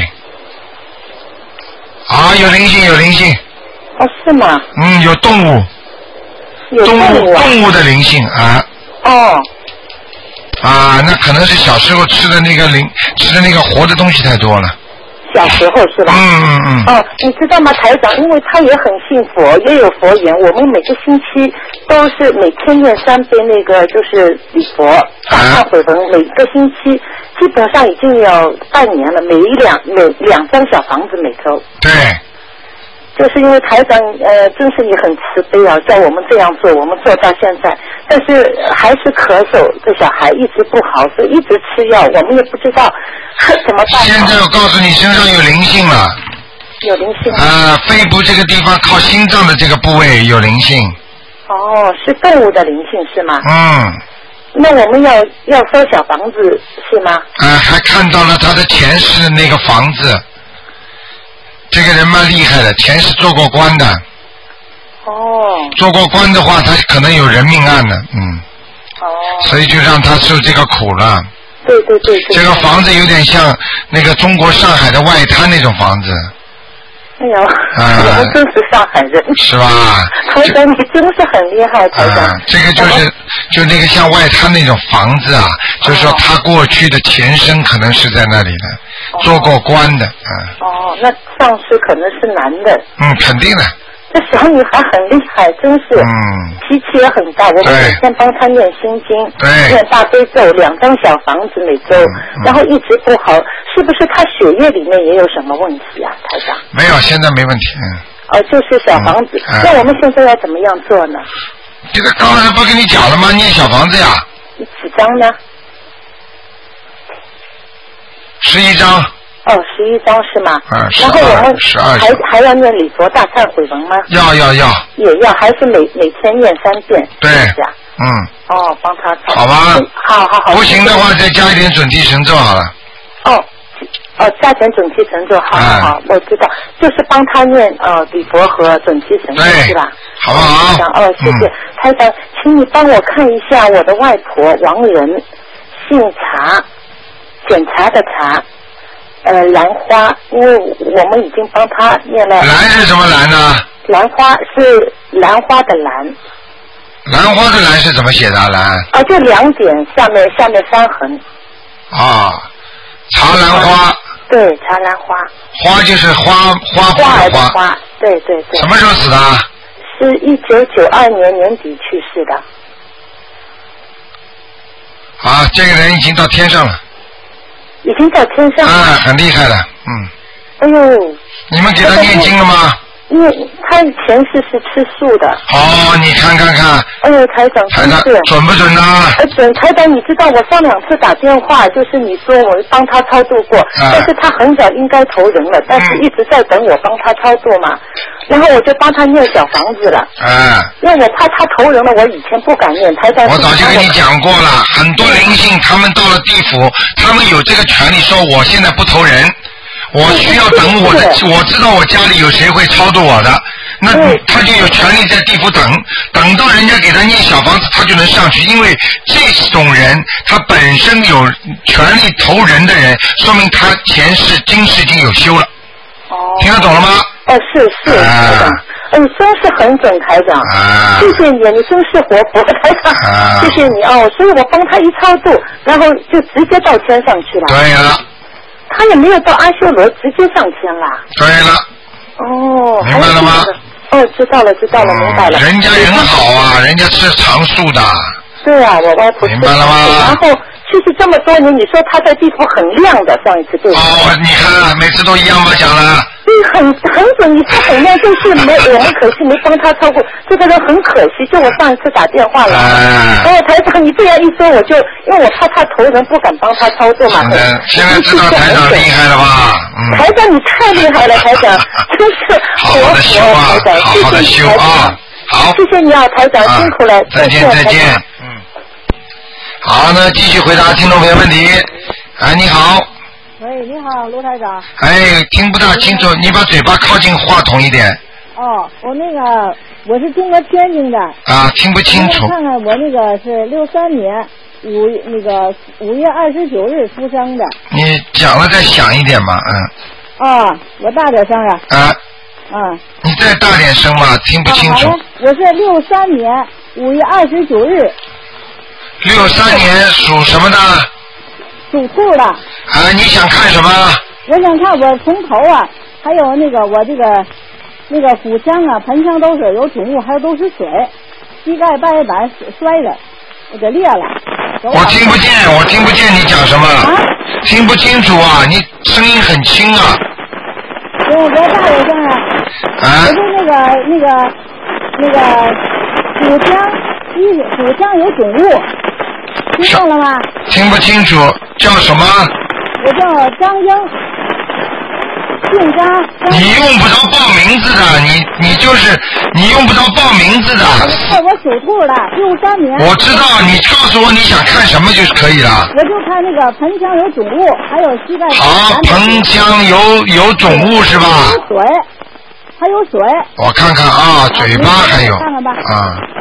Speaker 1: 啊，有灵性，有灵性。
Speaker 3: 哦，是吗？
Speaker 1: 嗯，有动物。
Speaker 3: 有动物啊。
Speaker 1: 动物的灵性啊。
Speaker 3: 哦。
Speaker 1: 啊，那可能是小时候吃的那个灵，吃的那个活的东西太多了。
Speaker 3: 小时候是吧？
Speaker 1: 嗯嗯嗯。
Speaker 3: 哦，你知道吗，台长？因为他也很信佛，也有佛缘。我们每个星期都是每天念三遍那个就是礼佛大忏悔文，每个星期基本上已经有半年了，每一两每两张小房子每周。
Speaker 1: 对。
Speaker 3: 就是因为台长，呃，真是你很慈悲啊，叫我们这样做，我们做到现在，但是还是咳嗽，这小孩一直不好，所以一直吃药，我们也不知道怎么办。
Speaker 1: 现在我告诉你，身上有灵性了。
Speaker 3: 有灵性。
Speaker 1: 啊、呃，肺部这个地方靠心脏的这个部位有灵性。
Speaker 3: 哦，是动物的灵性是吗？
Speaker 1: 嗯。
Speaker 3: 那我们要要收小房子是吗？
Speaker 1: 啊、呃，还看到了他的前世的那个房子。这个人蛮厉害的，前世做过官的。
Speaker 3: 哦。
Speaker 1: 做过官的话，他可能有人命案的，嗯。
Speaker 3: 哦。
Speaker 1: 所以就让他受这个苦了。
Speaker 3: 对对对对。
Speaker 1: 这个房子有点像那个中国上海的外滩那种房子。
Speaker 3: 哎呦，啊、我们真是上海人。
Speaker 1: 是吧？
Speaker 3: 台长，你真是很厉害，台长。
Speaker 1: 啊，这个就是就那个像外滩那种房子啊，哦、就是说他过去的前身可能是在那里的，哦、做过官的，嗯。
Speaker 3: 哦，那上司可能是男的。
Speaker 1: 嗯，肯定的。
Speaker 3: 这小女孩很厉害，真是。嗯。脾气也很大，我们每天帮她念心经，
Speaker 1: 对，
Speaker 3: 念大悲咒，两张小房子每周，嗯、然后一直不好，是不是她血液里面也有什么问题啊，台长？
Speaker 1: 没有，现在没问题。嗯。
Speaker 3: 哦，就是小房子，嗯、那我们现在要怎么样做呢？
Speaker 1: 这个刚才不跟你讲了吗？念小房子呀。
Speaker 3: 几张呢？
Speaker 1: 十一张。
Speaker 3: 哦，十一张是吗？
Speaker 1: 嗯，
Speaker 3: 然后我们
Speaker 1: 十二
Speaker 3: 还还要念礼佛大忏悔文吗？
Speaker 1: 要要要。
Speaker 3: 也要，还是每每天念三遍？
Speaker 1: 对。嗯。
Speaker 3: 哦，帮他。
Speaker 1: 好吧。
Speaker 3: 好好好。
Speaker 1: 不行的话，再加一点准提神咒好了。
Speaker 3: 哦。哦，加点准提神咒，好好好，我知道，就是帮他念呃礼佛和准提神咒是吧？
Speaker 1: 好不好？
Speaker 3: 哦，谢谢台长，请你帮我看一下我的外婆王仁，姓查，检查的查，呃兰花，因为我们已经帮他念了。
Speaker 1: 兰是什么兰呢？
Speaker 3: 兰花是兰花的兰。
Speaker 1: 兰花的兰是怎么写的？兰？
Speaker 3: 啊，就两点下面下面三横。
Speaker 1: 啊，茶兰花。
Speaker 3: 对，茶兰花。
Speaker 1: 花就是花花
Speaker 3: 花
Speaker 1: 的花。
Speaker 3: 花，对对对。
Speaker 1: 什么时候死的？
Speaker 3: 是一九九二年年底去世的。
Speaker 1: 啊，这个人已经到天上了。
Speaker 3: 已经到天上了。
Speaker 1: 啊，很厉害了，嗯。
Speaker 3: 哎呦。
Speaker 1: 你们给他念经了吗？
Speaker 3: 因为他前世是吃素的。
Speaker 1: 哦，你看看看。
Speaker 3: 哎呦，台长，
Speaker 1: 台长准不准呢？
Speaker 3: 呃，准，台长，你知道我上两次打电话，就是你说我帮他操作过，嗯、但是他很早应该投人了，但是一直在等我帮他操作嘛，嗯、然后我就帮他念小房子了。
Speaker 1: 嗯。
Speaker 3: 因为我怕他投人了，我以前不敢念，台长。
Speaker 1: 我早就跟你讲过了，很多灵性他们到了地府，他们有这个权利说我现在不投人。我需要等我的，我知道我家里有谁会超度我的，那他就有权利在地府等，等到人家给他念小房子，他就能上去。因为这种人他本身有权利投人的人，说明他前世今世已经有修了。哦。听得懂了吗？
Speaker 3: 哦，是是，台长，哎，你真是很准，台长，啊、谢谢你，你真是活佛，台长，啊、谢谢你哦。所以我帮他一超度，然后就直接到天上去了。
Speaker 1: 对了。
Speaker 3: 他也没有到阿修罗，直接上天了。
Speaker 1: 对了。
Speaker 3: 哦。
Speaker 1: 明白了吗？
Speaker 3: 哦，知道了，知道了，嗯、明白了。
Speaker 1: 人家人好啊，人家吃长素的。
Speaker 3: 对啊，我外婆吃。
Speaker 1: 明白了吗？
Speaker 3: 然后去世这么多年，你说他在地府很亮的，上一次对。
Speaker 1: 哦，你看，每次都一样吗？讲了。
Speaker 3: 对，很很准，你说很亮，就是没我们可惜没帮他超过，这个人很可惜。就我上一次打电话了，哎、然后台长你这样一说，我就因为我怕他投人，不敢帮他操作嘛。
Speaker 1: 现在知道台长厉害了吧？嗯。
Speaker 3: 台长你太厉害了，台长真是
Speaker 1: 好好的修啊，好好的修啊，好。
Speaker 3: 谢谢你啊，台长辛苦了，
Speaker 1: 再见再见，嗯。好，那继续回答听众朋友问题。哎，你好。
Speaker 7: 喂，你好，卢台长。
Speaker 1: 哎，听不大清楚，你把嘴巴靠近话筒一点。
Speaker 7: 哦，我那个我是中国天津的。
Speaker 1: 啊，听不清楚。
Speaker 7: 看看我那个是六三年五那个五月二十九日出生的。
Speaker 1: 你讲了再响一点嘛，嗯。
Speaker 7: 啊，我大点声啊。
Speaker 1: 啊。
Speaker 7: 嗯。
Speaker 1: 你再大点声嘛，听不清楚。
Speaker 7: 啊、我是六三年五月二十九日。
Speaker 1: 六三年属什么的？
Speaker 7: 属兔的。
Speaker 1: 啊，你想看什么？
Speaker 7: 我想看我从头啊，还有那个我这个那个腹腔啊、盆腔都是有肿物，还有都是水，膝盖半月板摔着，我给裂了。
Speaker 1: 我听不见，我听不见你讲什么，啊、听不清楚啊！你声音很轻啊。
Speaker 7: 我我大点声啊。啊。我是那个那个那个腹腔，一腹腔有肿物，听到了吗？
Speaker 1: 听不清楚，叫什么？
Speaker 7: 我叫张英，姓张。
Speaker 1: 你用不着报名字的，你你就是你用不着报名字的。
Speaker 7: 我我属兔的，六三年。
Speaker 1: 我知道，你告诉我你想看什么就可以了。
Speaker 7: 我就看那个盆腔有肿物，还有膝盖。
Speaker 1: 好，盆腔有有肿物是吧？
Speaker 7: 有水，还有水。
Speaker 1: 我看看啊，嘴巴还有。
Speaker 7: 看看吧。
Speaker 1: 啊。
Speaker 7: 啊。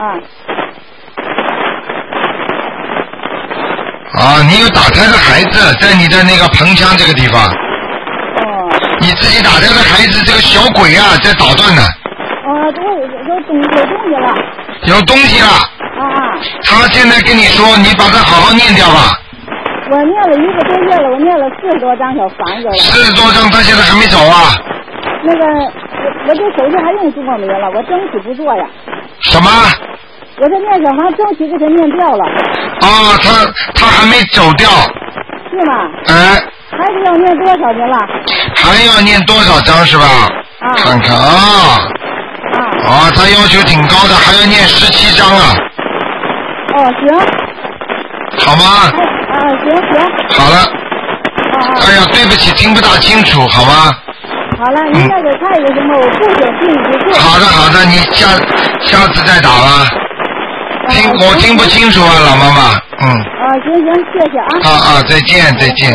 Speaker 1: 啊，你有打胎的孩子在你的那个盆腔这个地方。
Speaker 7: 哦。
Speaker 1: 你自己打胎的孩子，这个小鬼啊，在捣乱呢。
Speaker 7: 哦，这有有东有东西了。
Speaker 1: 有东西了。
Speaker 7: 啊。
Speaker 1: 他现在跟你说，你把它好好念掉吧。
Speaker 7: 我念了一个多月了，我念了四十多张小房子了。
Speaker 1: 四十多张，他现在还没走啊。
Speaker 7: 那个，我我这手续还用做没了，我争取不做呀。
Speaker 1: 什么？
Speaker 7: 我这念小房争取给他念掉了。
Speaker 1: 啊，他他还没走掉。
Speaker 7: 是吗？
Speaker 1: 哎。
Speaker 7: 还是要念多少年了？
Speaker 1: 还要念多少章是吧？
Speaker 7: 啊。
Speaker 1: 看看啊。啊。啊，他要求挺高的，还要念十七章啊。
Speaker 7: 哦，行。
Speaker 1: 好吗？
Speaker 7: 啊，行行。
Speaker 1: 好了。
Speaker 7: 啊啊。
Speaker 1: 哎呀，对不起，听不大清楚，好吗？
Speaker 7: 好了，您再给看一个行吗？我不想听你不做。
Speaker 1: 好的好的，你下下次再打吧。听我听不清楚啊，老妈妈，嗯。
Speaker 7: 啊，行行，谢谢啊。
Speaker 1: 啊啊，再见再见。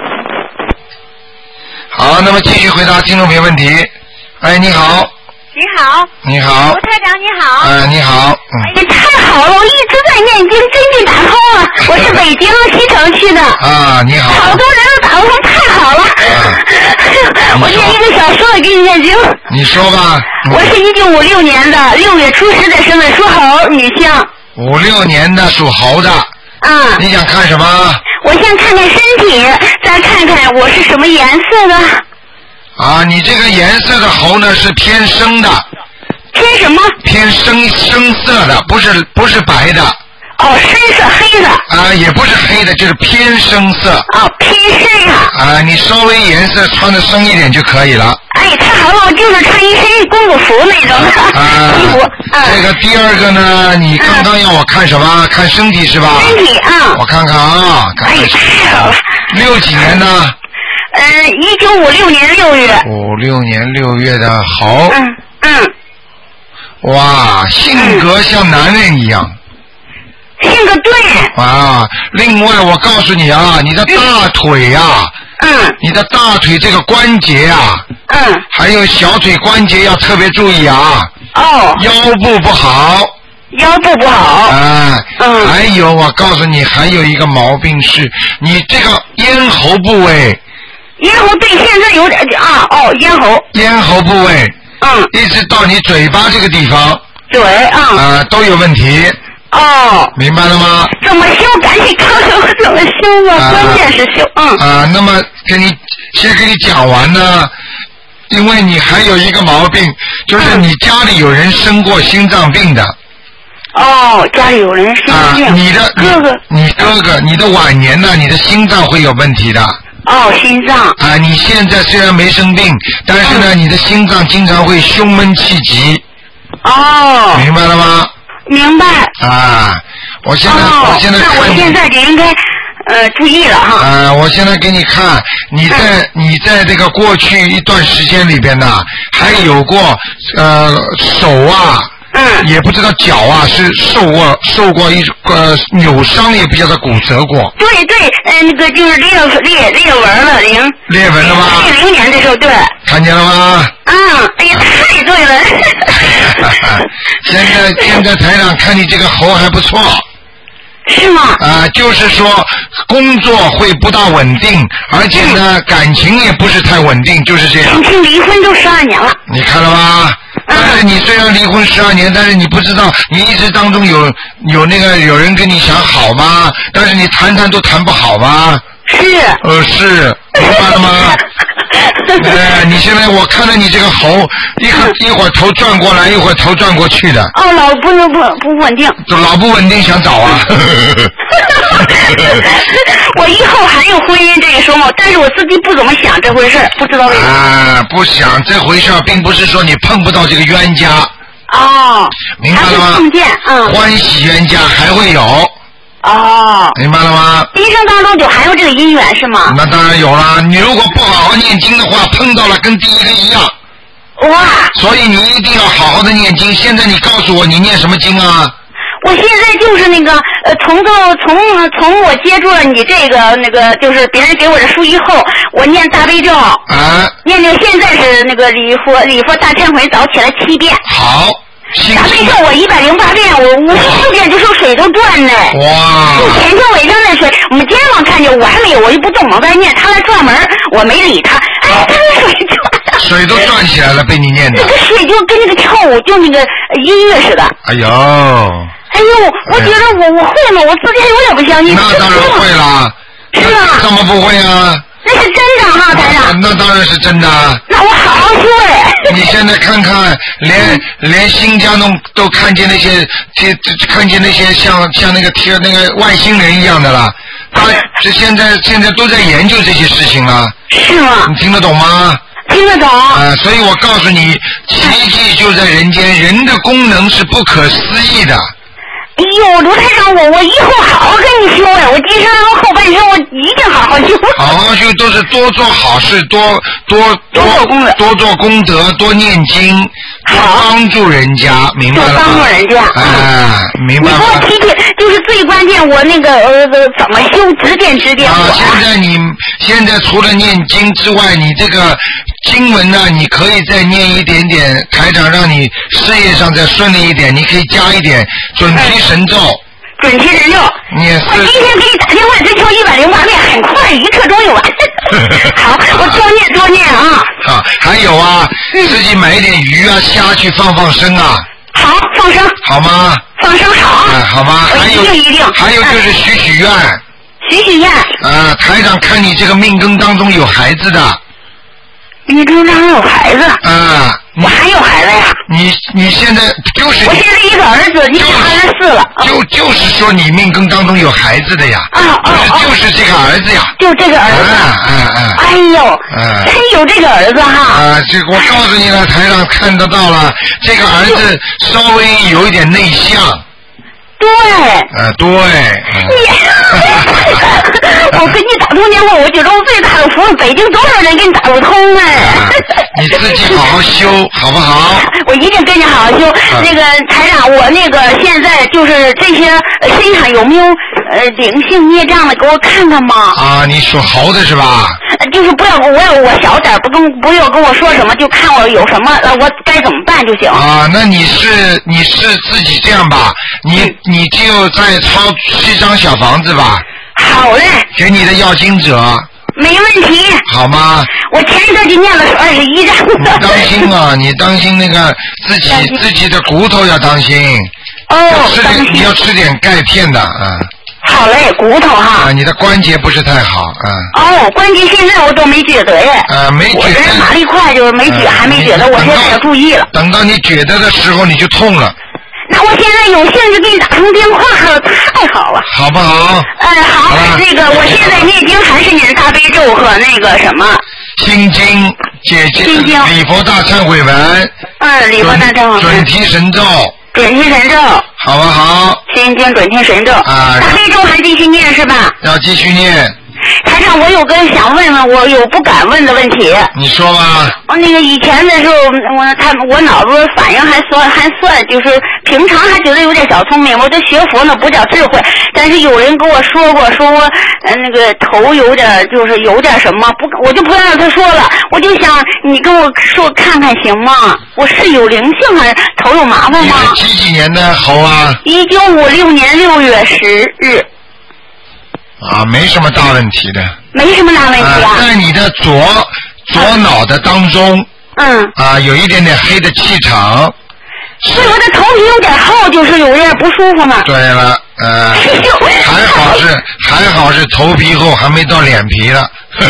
Speaker 1: 好，那么继续回答听众朋友问题。哎，你好。
Speaker 8: 你好。
Speaker 1: 你好。
Speaker 8: 卢台长你好。
Speaker 1: 哎，你好。嗯。
Speaker 8: 哎呀，太好了！我一直在念经，真的打通了。我是北京西城区的。
Speaker 1: 啊，你好。
Speaker 8: 好多人都打通，太好了。啊、我念一个小说给你念经。
Speaker 1: 你说吧。
Speaker 8: 嗯、我是一九五六年的六月初十的生的，属猴女性。
Speaker 1: 五六年的属猴的。
Speaker 8: 啊。
Speaker 1: 你想看什么？
Speaker 8: 我先看看身体，再看看我是什么颜色的。
Speaker 1: 啊，你这个颜色的猴呢是偏深的。
Speaker 8: 偏什么？
Speaker 1: 偏深深色的，不是不是白的。
Speaker 8: 哦，深色黑的。
Speaker 1: 啊，也不是黑的，就是偏深色。
Speaker 8: 哦，偏深啊。
Speaker 1: 啊，你稍微颜色穿的深一点就可以了。
Speaker 8: 哎，太好了，我就是穿一身公主服那种
Speaker 1: 啊
Speaker 8: 衣服。啊。
Speaker 1: 这个第二个呢，你刚刚要我看什么？啊、看身体是吧？
Speaker 8: 身体啊。
Speaker 1: 我看看啊，看看。
Speaker 8: 哎，太好了。
Speaker 1: 六几年的？
Speaker 8: 嗯，一九五六年六月。
Speaker 1: 五六年六月的好。
Speaker 8: 嗯嗯。
Speaker 1: 哇，性格像男人一样。
Speaker 8: 性格对。
Speaker 1: 啊，另外我告诉你啊，你的大腿呀、啊，
Speaker 8: 嗯，
Speaker 1: 你的大腿这个关节啊，
Speaker 8: 嗯，
Speaker 1: 还有小腿关节要特别注意啊。
Speaker 8: 哦。
Speaker 1: 腰部不好。
Speaker 8: 腰部不好。
Speaker 1: 啊，
Speaker 8: 嗯。
Speaker 1: 还有我告诉你，还有一个毛病是，你这个咽喉部位。
Speaker 8: 咽喉对，现在有点啊，哦，咽喉。
Speaker 1: 咽喉部位。
Speaker 8: 嗯。
Speaker 1: 一直到你嘴巴这个地方。
Speaker 8: 对啊。
Speaker 1: 啊，都有问题。
Speaker 8: 哦。
Speaker 1: 明白了吗？
Speaker 8: 怎么修？赶紧告诉我怎么修啊！关键是修。嗯。
Speaker 1: 啊，那么跟你先跟你讲完呢，因为你还有一个毛病，就是你家里有人生过心脏病的。
Speaker 8: 哦，家里有人生病。
Speaker 1: 啊，你的
Speaker 8: 哥哥，
Speaker 1: 你哥哥，你的晚年呢，你的心脏会有问题的。
Speaker 8: 哦，心脏。
Speaker 1: 啊，你现在虽然没生病，但是呢，嗯、你的心脏经常会胸闷气急。
Speaker 8: 哦。
Speaker 1: 明白了吗？
Speaker 8: 明白。
Speaker 1: 啊，我现在、
Speaker 8: 哦、
Speaker 1: 我现在
Speaker 8: 那我现在就应该呃注意了哈。
Speaker 1: 啊，我现在给你看，你在、嗯、你在这个过去一段时间里边呢，还有过呃手啊。嗯，也不知道脚啊是受过受过一个扭伤，也不晓得骨折过。
Speaker 8: 对对，呃，那个就是裂裂裂纹了，零
Speaker 1: 裂纹了吗？
Speaker 8: 零零年的时候，对。
Speaker 1: 看看见了吗？
Speaker 8: 啊，哎呀，太对了。
Speaker 1: 现在现在台长看你这个猴还不错。
Speaker 8: 是吗？
Speaker 1: 啊、呃，就是说工作会不大稳定，而且呢、嗯、感情也不是太稳定，就是这样。
Speaker 8: 感情离婚都十二年了。
Speaker 1: 你看了吗？但是你虽然离婚十二年，但是你不知道你一直当中有有那个有人跟你想好吗？但是你谈谈都谈不好吗？
Speaker 8: 是。
Speaker 1: 呃，是，明白了吗？哎，你现在我看到你这个猴，一会一会儿头转过来，一会儿头转过去的。
Speaker 8: 哦，老不不不稳定。
Speaker 1: 老不稳定，想找啊。
Speaker 8: 我以后还有婚姻这个说嘛，但是我自己不怎么想这回事，不知道为什么。
Speaker 1: 啊，不想这回事，并不是说你碰不到这个冤家。
Speaker 8: 哦。
Speaker 1: 明白了吗？
Speaker 8: 碰见，嗯。
Speaker 1: 欢喜冤家还会有。
Speaker 8: 哦，
Speaker 1: 明白了吗？
Speaker 8: 一生当中就还有这个姻缘是吗？
Speaker 1: 那当然有了，你如果不好好念经的话，碰到了跟第一个一样。
Speaker 8: 哇！
Speaker 1: 所以你一定要好好的念经。现在你告诉我，你念什么经啊？
Speaker 8: 我现在就是那个呃，从头从从我接触了你这个那个，就是别人给我的书以后，我念大悲咒。啊。念念现在是那个礼佛礼佛大忏悔早起来七遍。
Speaker 1: 好。
Speaker 8: 大悲咒我一百零八遍，我五十四遍就说水都断呢。
Speaker 1: 哇！
Speaker 8: 就前天尾上那水，我们肩膀看见，我还没有，我就不动，往外念，他来转门，我没理他。哎，他那水转。
Speaker 1: 水都转起来了，被你念的。
Speaker 8: 那个水就跟那个跳舞，就那个音乐似的。
Speaker 1: 哎呦！
Speaker 8: 哎呦，我觉得我我会吗？我自己还有点不相信。
Speaker 1: 那当然会了。
Speaker 8: 是啊。
Speaker 1: 怎么不会啊？
Speaker 8: 那是真的哈，台长。
Speaker 1: 那当然是真的。
Speaker 8: 那我好好修哎。
Speaker 1: 你现在看看，连连新疆都都看见那些，看见那些像像那个贴那个外星人一样的了。他这现在现在都在研究这些事情了。
Speaker 8: 是吗？
Speaker 1: 你听得懂吗？
Speaker 8: 听得懂。啊、
Speaker 1: 呃，所以我告诉你，奇迹就在人间，人的功能是不可思议的。
Speaker 8: 哎呦，卢台长，我我以后好好跟你修哎，我今生后半生我一定好好修。
Speaker 1: 好好修都是多做好事，多多
Speaker 8: 多做功德，
Speaker 1: 多做功德，多念经，多帮助人家，明白了吗？
Speaker 8: 多帮助人家。
Speaker 1: 哎、啊，明白吗？
Speaker 8: 你给我提提，就是最关键，我那个呃怎么修，指点指点我。
Speaker 1: 啊，现在你现在除了念经之外，你这个经文呢，你可以再念一点点，台长让你事业上再顺利一点，你可以加一点准提神咒。
Speaker 8: 准提神咒。
Speaker 1: 你是。
Speaker 8: 我今天给你打电话，就敲一百零八遍，很快，一刻钟就完。好，我多念多念啊。
Speaker 1: 啊，还有啊，嗯、自己买一点鱼啊、虾去放放生啊。
Speaker 8: 好，放生。
Speaker 1: 好吗？
Speaker 8: 放生好。
Speaker 1: 啊，好吗？
Speaker 8: 我一定一定。
Speaker 1: 还有就是许许愿。
Speaker 8: 许许愿。
Speaker 1: 啊，台长看你这个命根当中有孩子的。
Speaker 8: 命根当中有孩子。
Speaker 1: 啊。
Speaker 8: 我还有孩子呀！
Speaker 1: 你你现在就是，
Speaker 8: 我现在一个儿子，你二十四了。
Speaker 1: 就就是说你命根当中有孩子的呀。
Speaker 8: 啊啊
Speaker 1: 啊！就是这个儿子呀。
Speaker 8: 就这个儿子。
Speaker 1: 啊啊啊！
Speaker 8: 哎呦，真有这个儿子哈。
Speaker 1: 啊，这我告诉你了，台上看得到了，这个儿子稍微有一点内向。
Speaker 8: 对。
Speaker 1: 呃，对。
Speaker 8: 你，我跟你打通电话，我觉得我最大的福，北京多少人给你打不通哎。
Speaker 1: 啊、你自己好好修，好不好？
Speaker 8: 我一定跟你好好修。啊、那个台长，我那个现在就是这些身上有没有呃灵性孽障的，给我看看吗？
Speaker 1: 啊，你属猴的是吧？
Speaker 8: 就是不要我我小点，不跟不要跟我说什么，就看我有什么，呃，我该怎么办就行。
Speaker 1: 啊，那你是你是自己这样吧？你、嗯、你就再抄七张小房子吧。
Speaker 8: 好嘞。
Speaker 1: 给你的要经者。
Speaker 8: 没问题。
Speaker 1: 好吗？
Speaker 8: 我前一段就念了二十一张。
Speaker 1: 你当心啊！你当心那个自己自己的骨头要当心。
Speaker 8: 哦。
Speaker 1: 要吃点，你要吃点钙片的啊。
Speaker 8: 好嘞，骨头哈。
Speaker 1: 啊，你的关节不是太好啊。
Speaker 8: 哦，关节现在我都没觉得耶。
Speaker 1: 啊，没觉得。
Speaker 8: 我这人马力快，就是没觉，还没觉得，我现在要注意了。
Speaker 1: 等到你觉得的时候，你就痛了。
Speaker 8: 那我现在有兴趣给你打通电话了，太好了。
Speaker 1: 好不好？
Speaker 8: 哎、呃，好，好那个我现在念经还是念大悲咒和那个什么。
Speaker 1: 心经，姐姐。
Speaker 8: 心经。
Speaker 1: 礼佛大忏悔文。
Speaker 8: 嗯，礼佛大忏悔文。
Speaker 1: 准提神咒。
Speaker 8: 准提神咒。
Speaker 1: 好不好？
Speaker 8: 心经准提神咒。啊。大悲咒还继续念是吧？
Speaker 1: 要继续念。
Speaker 8: 台台上我有个想问问，我有不敢问的问题。
Speaker 1: 你说吧。
Speaker 8: 我那个以前的时候，我他我脑子反应还算还算，就是平常还觉得有点小聪明。我这学佛呢不叫智慧，但是有人跟我说过，说我呃那个头有点就是有点什么，不我就不让他说了。我就想你跟我说看看行吗？我是有灵性还是头有麻烦吗？
Speaker 1: 你是几几年的猴啊？
Speaker 8: 一九五六年六月十日。
Speaker 1: 啊，没什么大问题的。
Speaker 8: 没什么大问题啊。
Speaker 1: 啊在你的左左脑的当中。
Speaker 8: 嗯。
Speaker 1: 啊，有一点点黑的气场。
Speaker 8: 所以我的头皮有点厚，就是有点不舒服嘛。
Speaker 1: 对了，呃，还好是还好是头皮厚，还没到脸皮了。可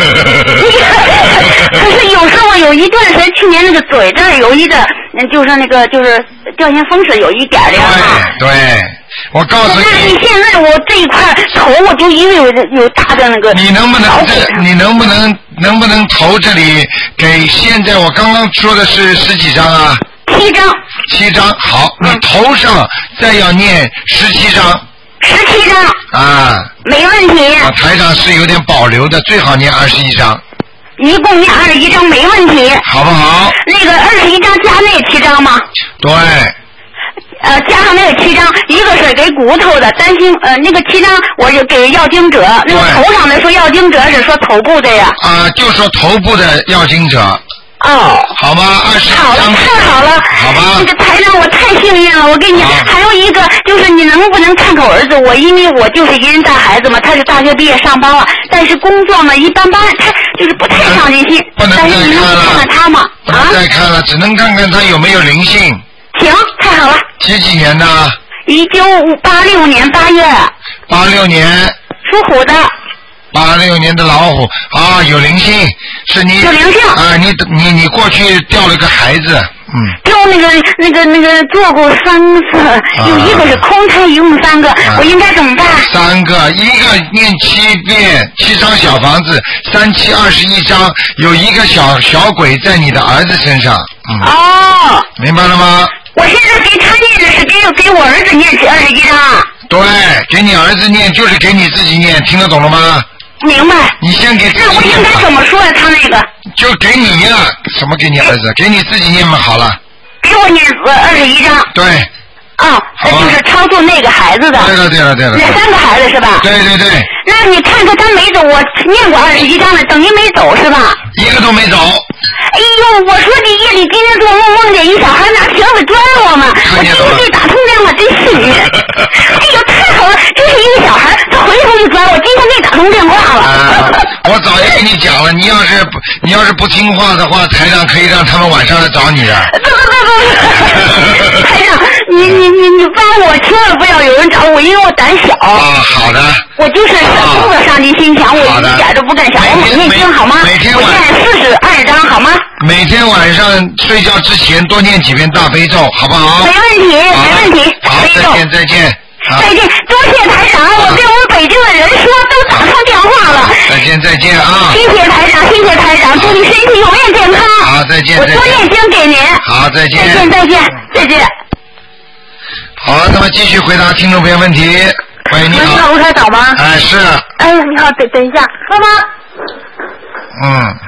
Speaker 8: 是有时候有一段时间，去年那个嘴这儿有一个，就是那个就是掉线风水有一点点。
Speaker 1: 对对，我告诉你。
Speaker 8: 那你现在我这一块头，我就因为有有大的那个。
Speaker 1: 你能不能这？你能不能能不能头这里给现在我刚刚说的是十几张啊？
Speaker 8: 七张。
Speaker 1: 七张，好，你头上再要念十七张。
Speaker 8: 十七张。
Speaker 1: 啊。
Speaker 8: 没问题。
Speaker 1: 啊，台上是有点保留的，最好念二十一张。
Speaker 8: 一共念二十一张没问题。
Speaker 1: 好不好？
Speaker 8: 那个二十一张加那七张吗？
Speaker 1: 对。
Speaker 8: 呃，加上那个七张，一个是给骨头的，担心呃那个七张我就给要经者，那个头上的说要经者是说头部的呀。
Speaker 1: 啊，就说头部的要经者。
Speaker 8: 哦，
Speaker 1: 好吗？二十
Speaker 8: 好了，太好了，
Speaker 1: 好吧。
Speaker 8: 那个台长，我太幸运了。我跟你讲，还有一个就是你能不能看看我儿子？我因为我就是一人带孩子嘛，他是大学毕业上班了，但是工作嘛一般般，他就是不太上进心。
Speaker 1: 不能再看了。
Speaker 8: 但是你能看看他吗？
Speaker 1: 不能再看了，只能看看他有没有灵性。
Speaker 8: 行，太好了。
Speaker 1: 几几年的？
Speaker 8: 一九八六年八月。
Speaker 1: 八六年。
Speaker 8: 属虎的。
Speaker 1: 八六年的老虎啊，有灵性，是你
Speaker 8: 有灵性
Speaker 1: 啊，你你你过去掉了个孩子，嗯，
Speaker 8: 掉那个那个那个做过三次，啊、有一个是空胎，一共三个，啊、我应该怎么办？
Speaker 1: 三个，一个念七遍，七张小房子，三七二十一张，有一个小小鬼在你的儿子身上，嗯，
Speaker 8: 哦，
Speaker 1: 明白了吗？
Speaker 8: 我现在给他念的是给给我儿子念二十一张。
Speaker 1: 对，给你儿子念就是给你自己念，听得懂了吗？
Speaker 8: 明白。
Speaker 1: 你先给自己念。
Speaker 8: 那我应该怎么说呀？他那个。
Speaker 1: 就给你呀，什么给你儿子？给你自己念嘛，好了。
Speaker 8: 给我念二十一张。
Speaker 1: 对。
Speaker 8: 哦，那就是超度那个孩子的。
Speaker 1: 对了对了对了。
Speaker 8: 那三个孩子是吧？
Speaker 1: 对对对。
Speaker 8: 那你看看他没走，我念过二十一张了，等于没走是吧？
Speaker 1: 一个都没走。
Speaker 8: 哎呦，我说你夜里今天做梦梦见一小孩拿瓶子拽我嘛，我今天这打通电话真幸运。哎呦，太好了，这是一个小孩，他回头就拽我，今天没打通电话了。
Speaker 1: 啊，我早就跟你讲了，你要是你要是不听话的话，台长可以让他们晚上来找你的。
Speaker 8: 不不不不，台长，你你你你帮我，千万不要有人找我，因为我胆小。
Speaker 1: 啊，好的。
Speaker 8: 我就是工作上进心强，我一点都不敢想。我每念经好吗？
Speaker 1: 每天晚
Speaker 8: 我念四十二张好吗？
Speaker 1: 每天晚上睡觉之前多念几遍大悲咒，好不好？
Speaker 8: 没问题，没问题。
Speaker 1: 好，再见再见。
Speaker 8: 再见，多谢台长，我跟我们北京的人说都打通电话了。
Speaker 1: 再见再见啊！
Speaker 8: 谢谢台长，谢谢台长，祝你身体永远健康。
Speaker 1: 好，再见。
Speaker 8: 我多念经给您。
Speaker 1: 好，再见。
Speaker 8: 再见再见再见。
Speaker 1: 好，那么继续回答听众朋友问题。喂，你好。
Speaker 9: 你好，卢台长吗？
Speaker 1: 哎，是。
Speaker 9: 哎，你好，等等一下，妈妈。
Speaker 1: 嗯。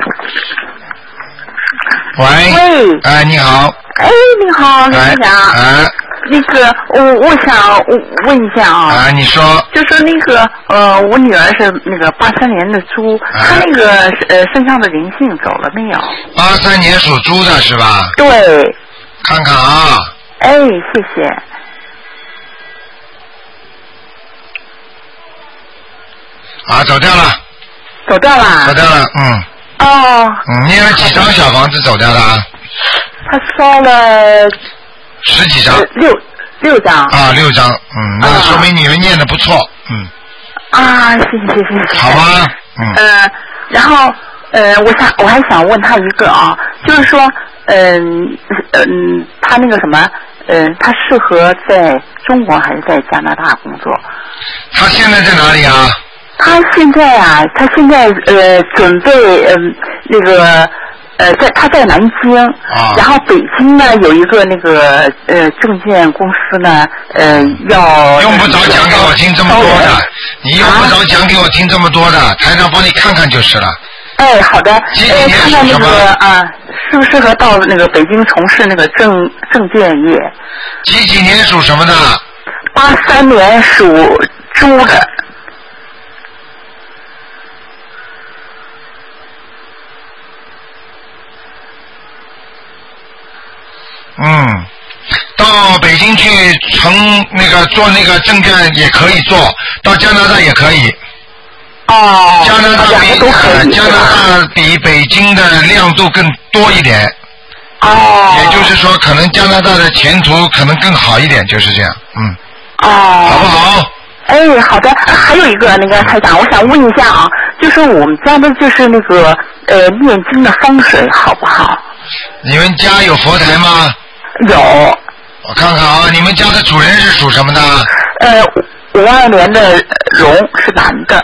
Speaker 1: 喂。
Speaker 9: 喂。
Speaker 1: 哎，你好。
Speaker 9: 哎，你好，卢台长。
Speaker 1: 哎。
Speaker 9: 那个，我我想问一下啊。
Speaker 1: 啊，你说。
Speaker 9: 就说那个，呃，我女儿是那个八三年的猪，啊、她那个呃身上的灵性走了没有？
Speaker 1: 八三年属猪的是吧？
Speaker 9: 对。
Speaker 1: 看看啊。
Speaker 9: 哎，谢谢。
Speaker 1: 啊，走掉了。
Speaker 9: 走掉了。
Speaker 1: 走掉了，嗯。
Speaker 9: 哦。
Speaker 1: 嗯，念了几张小房子走掉的啊？
Speaker 9: 他烧了。
Speaker 1: 十几张。
Speaker 9: 六六张。
Speaker 1: 啊，六张，嗯，那说明你们念的不错，嗯。
Speaker 9: 啊，谢谢谢谢谢谢。
Speaker 1: 好吧，嗯。
Speaker 9: 呃，然后呃，我想我还想问他一个啊，就是说，嗯嗯，他那个什么，嗯，他适合在中国还是在加拿大工作？
Speaker 1: 他现在在哪里啊？
Speaker 9: 他现在啊，他现在呃准备嗯、呃、那个呃在他在南京，
Speaker 1: 啊、
Speaker 9: 然后北京呢有一个那个呃证券公司呢呃要
Speaker 1: 用不着讲给我听这么多的， 你用不着讲给我听这么多的，台长帮你看看就是了。
Speaker 9: 哎，好的。呃，看看那个啊，适不适合到那个北京从事那个证证件业？
Speaker 1: 几几年属什么的？
Speaker 9: 八三年属猪的。
Speaker 1: 嗯，到北京去成那个做那个证件也可以做，到加拿大也可以。
Speaker 9: 哦。
Speaker 1: 加拿大比、呃、加拿大比北京的亮度更多一点。
Speaker 9: 哦。
Speaker 1: 也就是说，可能加拿大的前途可能更好一点，就是这样。嗯。
Speaker 9: 哦。
Speaker 1: 好不好？
Speaker 9: 哎，好的。还有一个那个台长，我想问一下啊，就是我们家的就是那个呃念经的风水好不好？
Speaker 1: 你们家有佛台吗？
Speaker 9: 有。
Speaker 1: 我看看啊，你们家的主人是属什么的？
Speaker 9: 呃，五二年的龙是男的。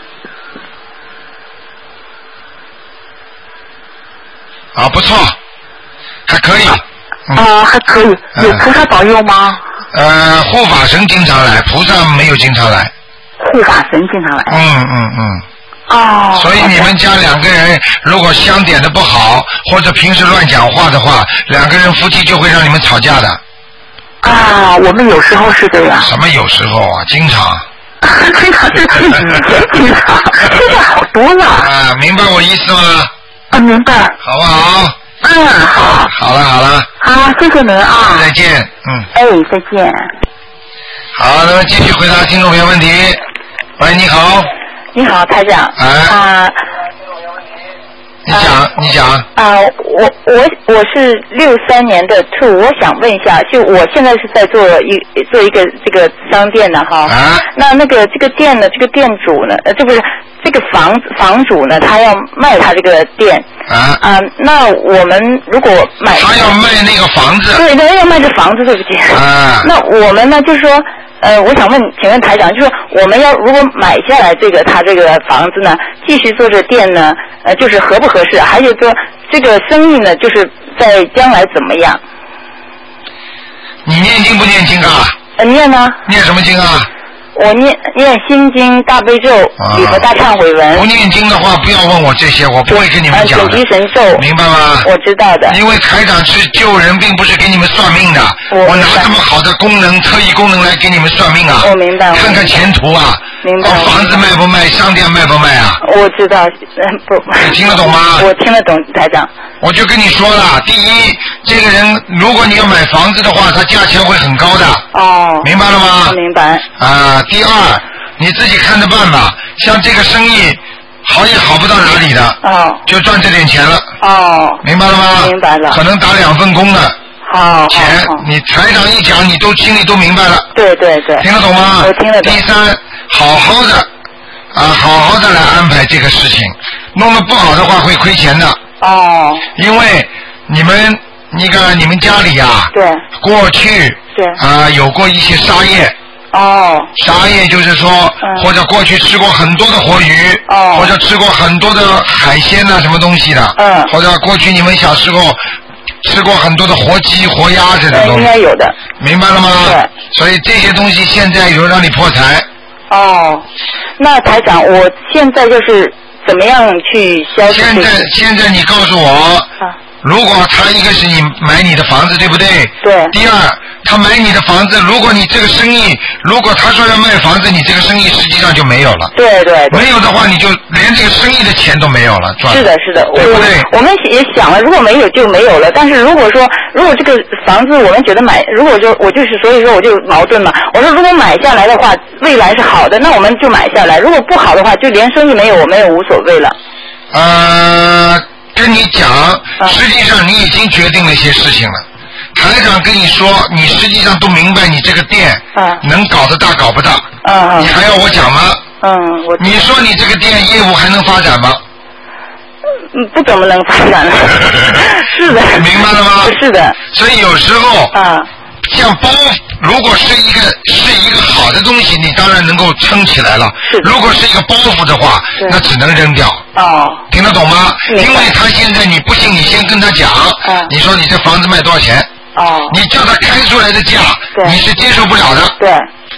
Speaker 1: 啊，不错，还可以。
Speaker 9: 啊、嗯呃，还可以。有菩萨保佑吗？
Speaker 1: 呃，护法神经常来，菩萨没有经常来。
Speaker 9: 护法神经常来。
Speaker 1: 嗯嗯嗯。
Speaker 9: 哦。
Speaker 1: 所以你们家两个人如果相点的不好，或者平时乱讲话的话，两个人夫妻就会让你们吵架的。
Speaker 9: 啊，我们有时候是这样。
Speaker 1: 什么有时候啊？经常。
Speaker 9: 经常是以前经常，现在好多了。
Speaker 1: 啊，明白我意思吗？
Speaker 9: 啊，明白。
Speaker 1: 好不好？
Speaker 9: 嗯，好。
Speaker 1: 好了好了。
Speaker 9: 好，谢谢您啊。
Speaker 1: 再见，嗯。
Speaker 9: 哎，再见。
Speaker 1: 好，那么继续回答听众朋友问题。喂，你好。
Speaker 10: 你好，台长。
Speaker 1: 哎。
Speaker 10: 啊。
Speaker 1: 你讲，
Speaker 10: 啊、
Speaker 1: 你讲。
Speaker 10: 啊，我我我是六三年的兔，我想问一下，就我现在是在做一做一个这个商店呢，哈。
Speaker 1: 啊。
Speaker 10: 那那个这个店呢，这个店主呢，呃，这不是这个房房主呢，他要卖他这个店。
Speaker 1: 啊。
Speaker 10: 啊，那我们如果买。
Speaker 1: 他要卖那个房子。
Speaker 10: 对，他要卖这房子，对不起。
Speaker 1: 啊。
Speaker 10: 那我们呢，就是说。呃，我想问，请问台长，就是我们要如果买下来这个他这个房子呢，继续做这店呢，呃，就是合不合适？还有说这个生意呢，就是在将来怎么样？
Speaker 1: 你念经不念经啊？
Speaker 10: 呃，念呢。
Speaker 1: 念什么经啊？
Speaker 10: 我念念心经、大悲咒、礼佛大忏悔文。
Speaker 1: 不念经的话，不要问我这些，我不会跟你们讲的。
Speaker 10: 准提神咒，
Speaker 1: 明白吗？
Speaker 10: 我知道的。
Speaker 1: 因为台长是救人，并不是给你们算命的。
Speaker 10: 我,
Speaker 1: 我拿这么好的功能、特异功能来给你们算命啊！
Speaker 10: 我明白。
Speaker 1: 看看前途啊！
Speaker 10: 明白。
Speaker 1: 哦，房子卖不卖？商店卖不卖啊？
Speaker 10: 我知道，不。
Speaker 1: 你听得懂吗？
Speaker 10: 我听得懂，台长。
Speaker 1: 我就跟你说了，第一，这个人如果你要买房子的话，他价钱会很高的。
Speaker 10: 哦。
Speaker 1: 明白了吗？
Speaker 10: 明白。
Speaker 1: 啊，第二。你自己看着办吧，像这个生意好也好不到哪里的，
Speaker 10: 哦，
Speaker 1: 就赚这点钱了，
Speaker 10: 哦，
Speaker 1: 明白了吗？
Speaker 10: 明白了，
Speaker 1: 可能打两份工的，
Speaker 10: 好，
Speaker 1: 钱你台长一讲，你都心里都明白了，
Speaker 10: 对对对，
Speaker 1: 听得懂吗？
Speaker 10: 我听得懂。
Speaker 1: 第三，好好的啊，好好的来安排这个事情，弄得不好的话会亏钱的，
Speaker 10: 哦，
Speaker 1: 因为你们那个你们家里啊，
Speaker 10: 对，
Speaker 1: 过去
Speaker 10: 对
Speaker 1: 啊有过一些沙业。
Speaker 10: 哦，
Speaker 1: 沙业就是说、嗯，或者过去吃过很多的活鱼，
Speaker 10: 哦，
Speaker 1: 或者吃过很多的海鲜呐、啊，什么东西的，
Speaker 10: 嗯，
Speaker 1: 或者过去你们小时候吃过很多的活鸡、活鸭这种东西，
Speaker 10: 应该有的，
Speaker 1: 明白了吗？
Speaker 10: 对，
Speaker 1: 所以这些东西现在有让你破财。
Speaker 10: 哦，那台长，我现在就是怎么样去消除？
Speaker 1: 现在现在你告诉我，啊、如果他一个是你买你的房子，对不对？
Speaker 10: 对。
Speaker 1: 第二。他买你的房子，如果你这个生意，如果他说要卖房子，你这个生意实际上就没有了。
Speaker 10: 对对对。
Speaker 1: 没有的话，你就连这个生意的钱都没有了，赚。
Speaker 10: 是的，是的，
Speaker 1: 对不对？
Speaker 10: 我们也想了，如果没有就没有了。但是如果说，如果这个房子我们觉得买，如果就我就是所以说我就矛盾嘛。我说如果买下来的话，未来是好的，那我们就买下来；如果不好的话，就连生意没有，我们也无所谓了。
Speaker 1: 呃，跟你讲，实际上你已经决定了一些事情了。台长跟你说，你实际上都明白你这个店能搞得大搞不大，
Speaker 10: 嗯、
Speaker 1: 你还要我讲吗？
Speaker 10: 嗯，我。
Speaker 1: 你说你这个店业务还能发展吗？
Speaker 10: 嗯，不怎么能发展了。是的。
Speaker 1: 明白了吗？
Speaker 10: 是的。
Speaker 1: 所以有时候，
Speaker 10: 啊，
Speaker 1: 像包，如果是一个是一个好的东西，你当然能够撑起来了。
Speaker 10: 是。
Speaker 1: 如果是一个包袱的话，那只能扔掉。
Speaker 10: 哦。
Speaker 1: 听得懂吗？因为他现在你不信，你先跟他讲，
Speaker 10: 嗯、
Speaker 1: 你说你这房子卖多少钱？
Speaker 10: 哦，
Speaker 1: 你叫他开出来的价，你是接受不了的。
Speaker 10: 对，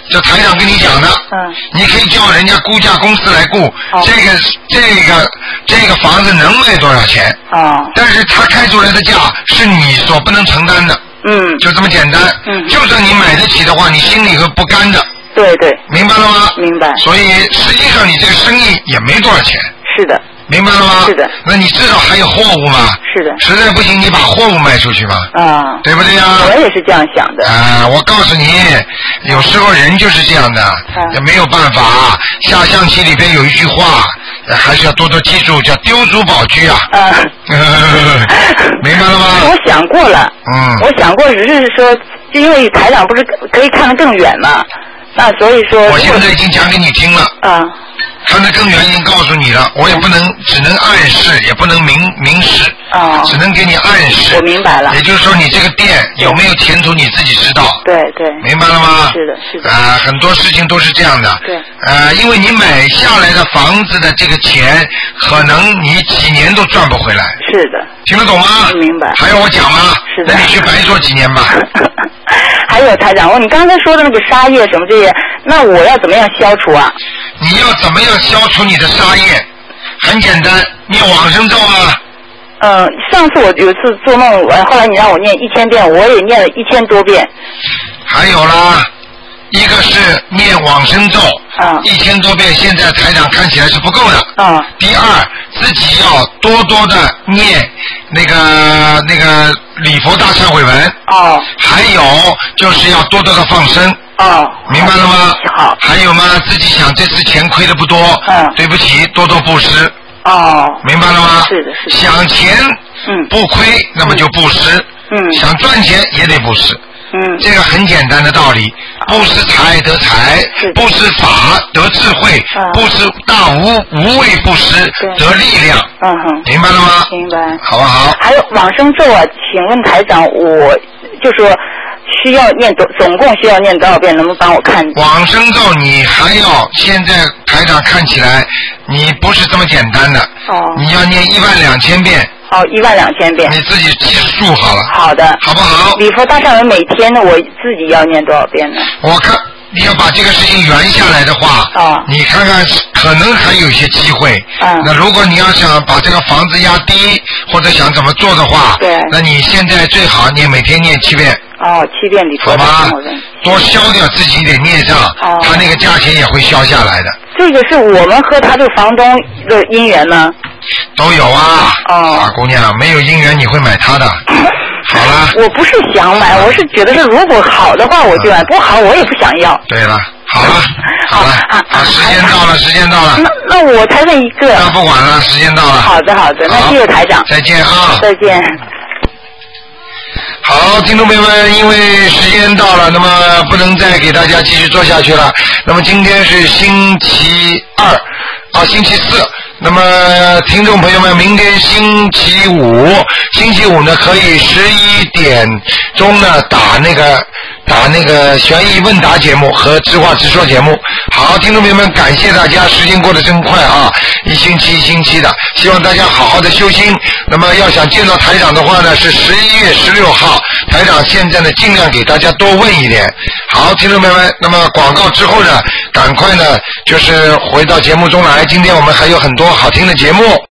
Speaker 1: 这台长跟你讲的。
Speaker 9: 嗯。
Speaker 1: 你可以叫人家估价公司来估，哦、这个这个这个房子能卖多少钱？
Speaker 9: 哦。
Speaker 1: 但是他开出来的价是你所不能承担的。
Speaker 9: 嗯。
Speaker 1: 就这么简单。
Speaker 9: 嗯。
Speaker 1: 就算你买得起的话，你心里会不甘的。
Speaker 9: 对对。
Speaker 1: 明白了吗？
Speaker 9: 明白。
Speaker 1: 所以实际上你这个生意也没多少钱。
Speaker 9: 是的。
Speaker 1: 明白了吗？
Speaker 9: 是的。
Speaker 1: 那你至少还有货物嘛？
Speaker 9: 是的。
Speaker 1: 实在不行，你把货物卖出去嘛？
Speaker 9: 啊。
Speaker 1: 对不对呀？
Speaker 9: 我也是这样想的。
Speaker 1: 啊，我告诉你，有时候人就是这样的，也没有办法。下象棋里边有一句话，还是要多多记住，叫丢卒保车啊。
Speaker 9: 啊。
Speaker 1: 明白了吗？
Speaker 9: 我想过了。
Speaker 1: 嗯。
Speaker 9: 我想过，只是说，就因为台长不是可以看得更远嘛，那所以说。
Speaker 1: 我现在已经讲给你听了。
Speaker 9: 啊。
Speaker 1: 看得更远已经告诉你了，我也不能只能暗示，也不能明明示，
Speaker 9: 哦、
Speaker 1: 只能给你暗示。
Speaker 9: 我明白了。
Speaker 1: 也就是说，你这个店有没有前途，你自己知道。
Speaker 9: 对对。
Speaker 1: 明白了吗？
Speaker 9: 是的，是的。
Speaker 1: 啊、呃，很多事情都是这样的。
Speaker 9: 对。
Speaker 1: 呃，因为你买下来的房子的这个钱，可能你几年都赚不回来。
Speaker 9: 是的。
Speaker 1: 听得懂吗？
Speaker 9: 明白。
Speaker 1: 还要我讲吗？
Speaker 9: 是的。
Speaker 1: 那你去白做几年吧。
Speaker 9: 还有台长，你刚才说的那个沙业什么这些，那我要怎么样消除啊？
Speaker 1: 你要怎么样消除你的沙业？很简单，念往生咒啊。
Speaker 9: 嗯，上次我有一次做梦，后来你让我念一千遍，我也念了一千多遍。
Speaker 1: 还有啦，一个是念往生咒，
Speaker 9: 啊，
Speaker 1: 一千多遍，现在台长看起来是不够的。
Speaker 9: 啊。
Speaker 1: 第二，自己要多多的念那个那个礼佛大忏悔文。
Speaker 9: 哦。
Speaker 1: 还有就是要多多的放生。
Speaker 9: 哦。
Speaker 1: 明白了吗？
Speaker 9: 好。
Speaker 1: 还有吗？自己想这次钱亏的不多，
Speaker 9: 嗯，
Speaker 1: 对不起，多多布施。
Speaker 9: 哦。
Speaker 1: 明白了吗？
Speaker 9: 是的，是的。
Speaker 1: 想钱，
Speaker 9: 嗯，
Speaker 1: 不亏，那么就布施。
Speaker 9: 嗯。
Speaker 1: 想赚钱也得布施。
Speaker 9: 嗯。
Speaker 1: 这个很简单的道理，布施财得财，布施法得智慧，
Speaker 9: 嗯、
Speaker 1: 布施大无无畏布施得力量。
Speaker 9: 嗯哼。
Speaker 1: 明白了吗？
Speaker 9: 明白。
Speaker 1: 好不好？
Speaker 9: 还有往生咒啊，请问台长，我就说。需要念多，总共需要念多少遍？能不能帮我看？
Speaker 1: 往生咒你还要，现在台长看起来你不是这么简单的。
Speaker 9: 哦。
Speaker 1: 你要念一万两千遍。
Speaker 9: 哦，一万两千遍。
Speaker 1: 你自己记数好了。
Speaker 9: 好的。
Speaker 1: 好不好？
Speaker 9: 礼佛大忏文每天呢，我自己要念多少遍呢？
Speaker 1: 我看你要把这个事情圆下来的话，
Speaker 9: 哦、
Speaker 1: 你看看可能还有一些机会。
Speaker 9: 嗯。
Speaker 1: 那如果你要想把这个房子压低，或者想怎么做的话，
Speaker 9: 对。
Speaker 1: 那你现在最好念每天念七遍。
Speaker 9: 哦，七遍礼佛大忏文。
Speaker 1: 多消掉自己一点孽障，
Speaker 9: 哦、
Speaker 1: 他那个价钱也会消下来的。
Speaker 9: 这个是我们和他这个房东的姻缘吗？
Speaker 1: 都有啊。
Speaker 9: 哦。
Speaker 1: 傻姑娘，没有姻缘你会买他的。好了。
Speaker 9: 我不是想买，我是觉得是如果好的话我就买，不好我也不想要。
Speaker 1: 对了，好了，好了，啊，时间到了，时间到了。
Speaker 9: 那那我才问一个。
Speaker 1: 那不管了，时间到了。
Speaker 9: 好的，好的，那谢谢台长。
Speaker 1: 再见啊。
Speaker 9: 再见。
Speaker 1: 好，听众朋友们，因为时间到了，那么不能再给大家继续做下去了。那么今天是星期二，啊，星期四。那么听众朋友们，明天星期五，星期五呢可以十一点钟呢打那个打那个悬疑问答节目和直话直说节目。好，听众朋友们，感谢大家，时间过得真快啊，一星期一星期的，希望大家好好的修心。那么要想见到台长的话呢，是十一月十六号，台长现在呢尽量给大家多问一点。好，听众朋友们，那么广告之后呢，赶快呢就是回到节目中来，今天我们还有很多好听的节目。